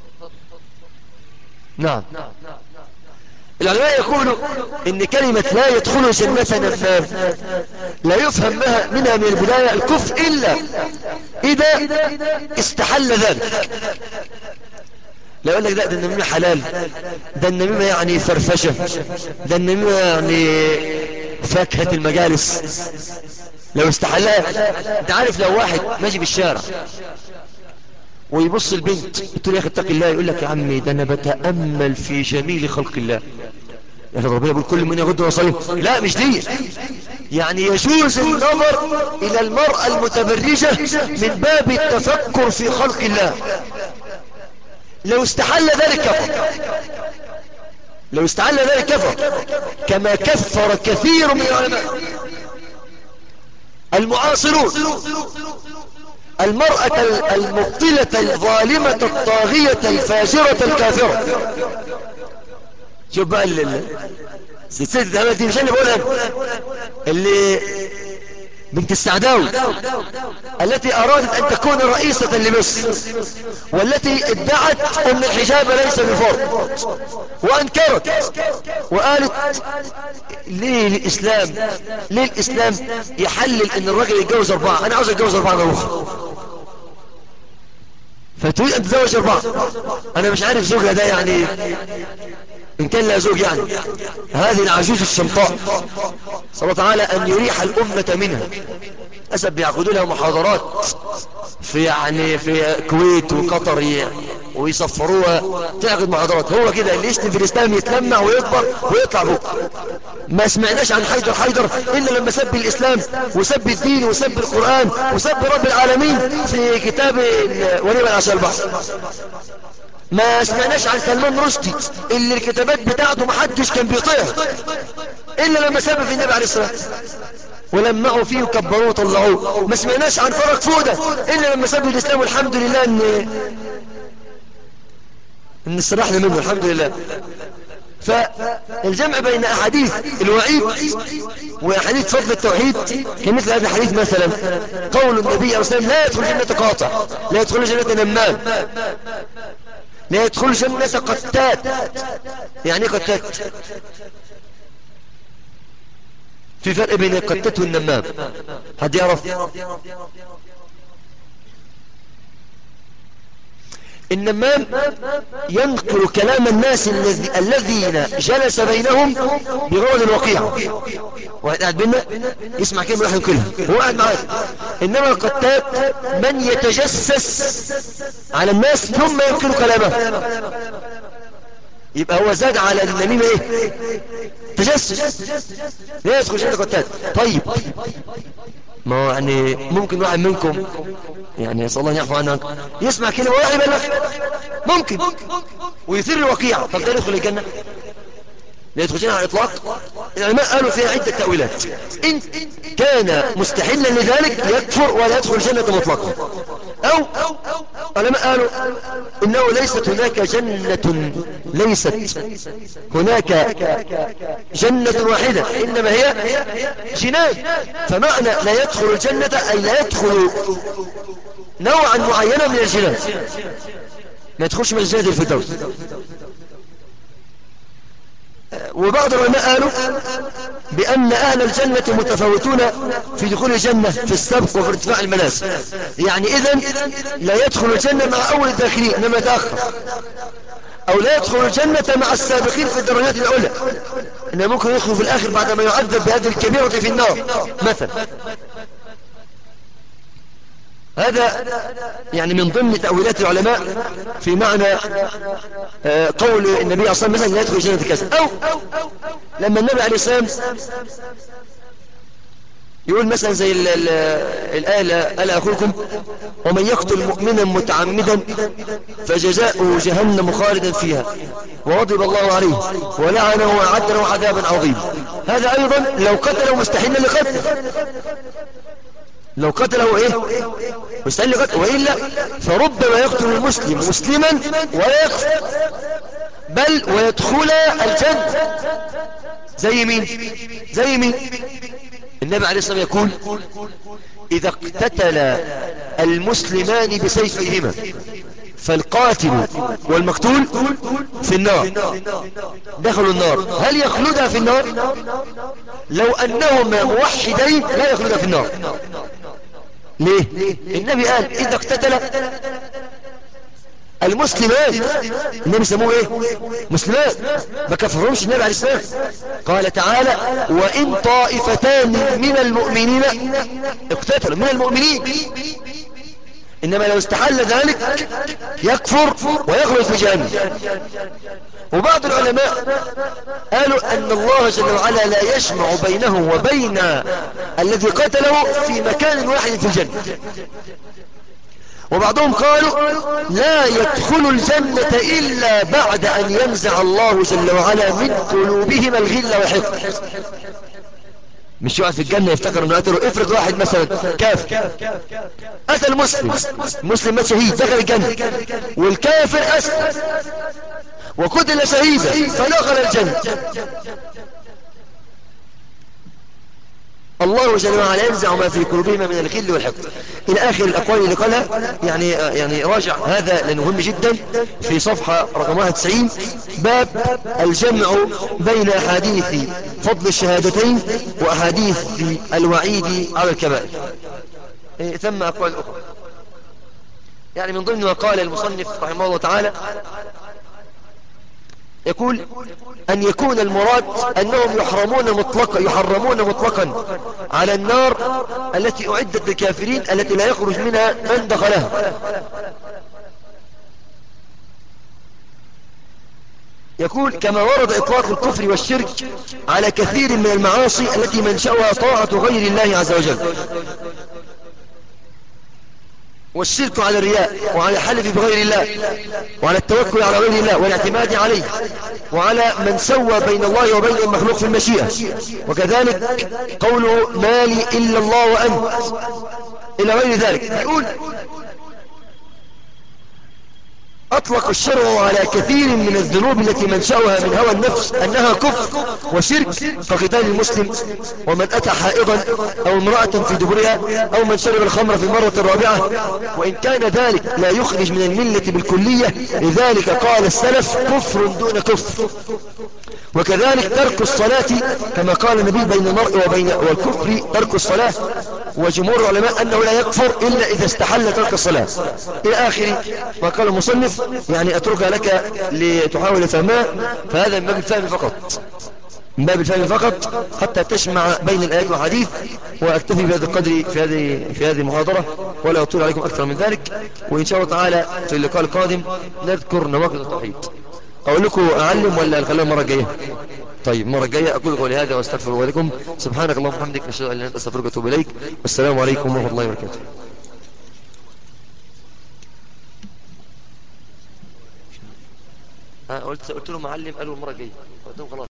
نعم. العلماء يقولوا ان كلمة لا يدخل الجنة نمان لا يفهم منها من البداية الكفر إلا إذا استحل ذلك. لا يقول لك ده النميمة حلال، ده النميمة يعني فرفشة، ده النميمة يعني فاكهة المجالس، لو استحلها. انت عارف لو واحد ماشي بالشارع ويبص البنت تقول يا اخي اتق الله، يقول لك يا عمي ده انا بتأمل في جميل خلق الله. يا اخي ربنا يقول كل من يغض بصره، لا مش دي، يعني يجوز النظر الى المرأة المتبرجة من باب التفكر في خلق الله. لو استحل ذلك كفر، لو استحل ذلك كفر، كما كفر كثير من العلماء المعاصرون المرأة المبطلة الظالمة الطاغية الفاجرة الكافرة. شوف بقى سلسلة الدعوات دي مش اللي بقولها، اللي بنت السعداوي التي أرادت أن تكون رئيسة لمصر، والتي ادعت أن الحجاب ليس بفرض وأنكرت وقالت ليه الإسلام يحلل أن الرجل يتجوز 4؟ أنا عاوز أتجوز 4 أخرى، فتريد أن تتزوج 4. أنا مش عارف زوجها ده يعني إن كان لا زوج، يعني هذه العجوز الشمطاء صلى الله تعالى أن يريح الأمة منها. أسب بيعقدوا لها محاضرات في الكويت وقطر ويصفروها، تعقد محاضرات. هو كده اللي يشتم في الإسلام يتلمع ويكبر ويطلع بكره. ما سمعناش عن حيدر إلا لما سب الإسلام وسب الدين وسب القرآن وسب رب العالمين في كتاب وليمة عشاء البحر. ما سمعناش عن سلمان رشدي اللي الكتابات بتاعته محدش كان بيطيعها إلا لما سب في النبي عليه الصلاة والسلام ولمعوا فيه وكبروه وطلعوه. ما سمعناش عن فرج فودة إلا لما سب الإسلام، والحمد لله إن استرحنا منه الحمد لله. فالجمع بين أحاديث الوعيد وأحاديث فضل التوحيد كمثل هذا الحديث مثلا قول النبي عليه الصلاة والسلام لا يدخل جنة قاطع، لا يدخل جنة نمام، لا يدخل جنة قتات. يعني قتات؟ في فرق بين القتات والنمام، حد يعرف؟ النمام ينقل كلام الناس الذين جلس بينهم بغرض الوقيعة، واحد قاعد بينا يسمع كلمة راح ينقلها هو قاعد معاه. إنما القتات من يتجسس على الناس ثم ينقل كلامه، يبقى هو زاد على النميمة ايه؟ تجسس. لا يدخل جنة قتات. طيب ما هو يعني ممكن واحد منكم يعني يسأل الله يعفو عنك يسمع كلمة ولا يبلغ، ممكن ويثير الوقيعة، طب ده يدخل الجنة؟ لا يدخل الجنة على الإطلاق. العلماء قالوا فيها عدة تأويلات. إن كان مستحلا لذلك يكفر ولا يدخل الجنة مطلقا، أو علماء قالوا إنه ليست هناك هناك جنة واحدة، إنما هي جنان. فمعنى لا يدخل الجنة أي لا يدخل نوعا معينا من الجنان، ما يدخلش من الجنة الفردوس. وبعض العلماء قالوا بأن أهل الجنة متفاوتون في دخول الجنة في السبق وفي ارتفاع المنازل. يعني إذن لا يدخل الجنة مع أول الداخلين إنما يتأخر، أو لا يدخل الجنة مع السابقين في الدرجات الأولى، إنه ممكن يدخل في الآخر بعدما يعذب بهذه الكبيرة في النار مثلا. هذا يعني من ضمن تأويلات العلماء في معنى قول النبي صلى الله عليه وسلم لا يدخل الجنة كذا. أو لما النبي عليه الصلاة والسلام يقول مثلا زي الآية ألا أخوكم ومن يقتل مؤمنا متعمدا فجزاؤه جهنم خالدا فيها وغضب الله عليه ولعنه وأعد له عذابا عظيما. هذا أيضا لو قتله مستحيلا لقتله، لو قتله ايه مستحيل لقتله، وإلا فربما يقتل المسلم مسلما ولا يكفر بل ويدخل الجنة. زي مين النبي عليه الصلاة والسلام يقول إذا اقتتل المسلمان بسيفيهما فالقاتل والمقتول في النار دخلوا النار، هل يخلدها في النار؟ لو أنهما موحدين لا يخلدها في النار. ليه؟ النبي قال إذا اقتتل المسلمات، النبي سموه ايه؟ مسلمات، ما كفرهمش النبي عليه السلام. قال تعالى وإن طائفتان من المؤمنين اقتتلوا، من المؤمنين، إنما لو استحل ذلك يكفر ويخرج في جهنم. وبعض العلماء قالوا أن الله جل وعلا لا يجمع بينه وبين الذي قتله في مكان واحد في الجنة. وبعضهم قالوا لا يدخل الجنة إلا بعد أن ينزع الله جل وعلا من قلوبهم الغل والحقد. مش يقعد في الجنة يفتكر انه قتله. افرض واحد مثلا كافر قتل مسلم مات شهيد دخل الجنة، والكافر أسلم وقتل شهيدا فدخل الجنة. الله جل وعلا ينزع ما في قلوبهما من الغل والحقد إلى آخر الأقوال اللي قالها. يعني راجع هذا لأنه مهم جدا في صفحة رقم 91 باب الجمع بين أحاديث فضل الشهادتين وأحاديث الوعيد على الكبائر. ثم أقوال أخرى يعني من ضمن ما قال المصنف رحمه الله تعالى يقول أن يكون المراد أنهم يحرمون مطلقا على النار التي أعدت للكافرين التي لا يخرج منها من دخلها. يقول كما ورد إطلاق الكفر والشرك على كثير من المعاصي التي منشأها طاعة غير الله عز وجل، والشرك على الرياء وعلى الحلف بغير الله وعلى التوكل على غير الله والاعتماد عليه وعلى من سوى بين الله وبين المخلوق في المشيئة، وكذلك قوله ما لي إلا الله وأنت إلى غير ذلك. يقول أطلق الشرع على كثير من الذنوب التي منشأها من هوى النفس أنها كفر وشرك كقتال المسلم، ومن أتى حائضا أو امرأة في دبرها، أو من شرب الخمر في المرة الرابعة، وإن كان ذلك لا يخرج من الملة بالكلية. لذلك قال السلف كفر دون كفر. وكذلك ترك الصلاة كما قال النبي بين المرء وبين والكفر ترك الصلاة، وجمهور العلماء أنه لا يكفر إلا إذا استحل ترك الصلاة إلى آخر ما قال المصنف. يعني أتركها لك لتحاول فهمها، فهذا من باب الفهم فقط، من باب الفهم فقط حتى تجمع بين الآيات والحديث. وأكتفي بهذا القدر في هذه المحاضرة ولا أطول عليكم أكثر من ذلك، وإن شاء الله تعالى في اللقاء القادم نذكر نواقض التوحيد. أقول لكم أعلم ولا نخليها المرة الجاية؟ طيب المرة الجاية. أقول قولي هذا وأستغفر الله لكم. سبحانك اللهم وبحمدك، نشهد أن لا إله إلا أنت، أستغفرك وأتوب إليك. والسلام عليكم ورحمة الله وبركاته. قلت له معلم، قالوا المرة الجاية، قلت لهم خلاص.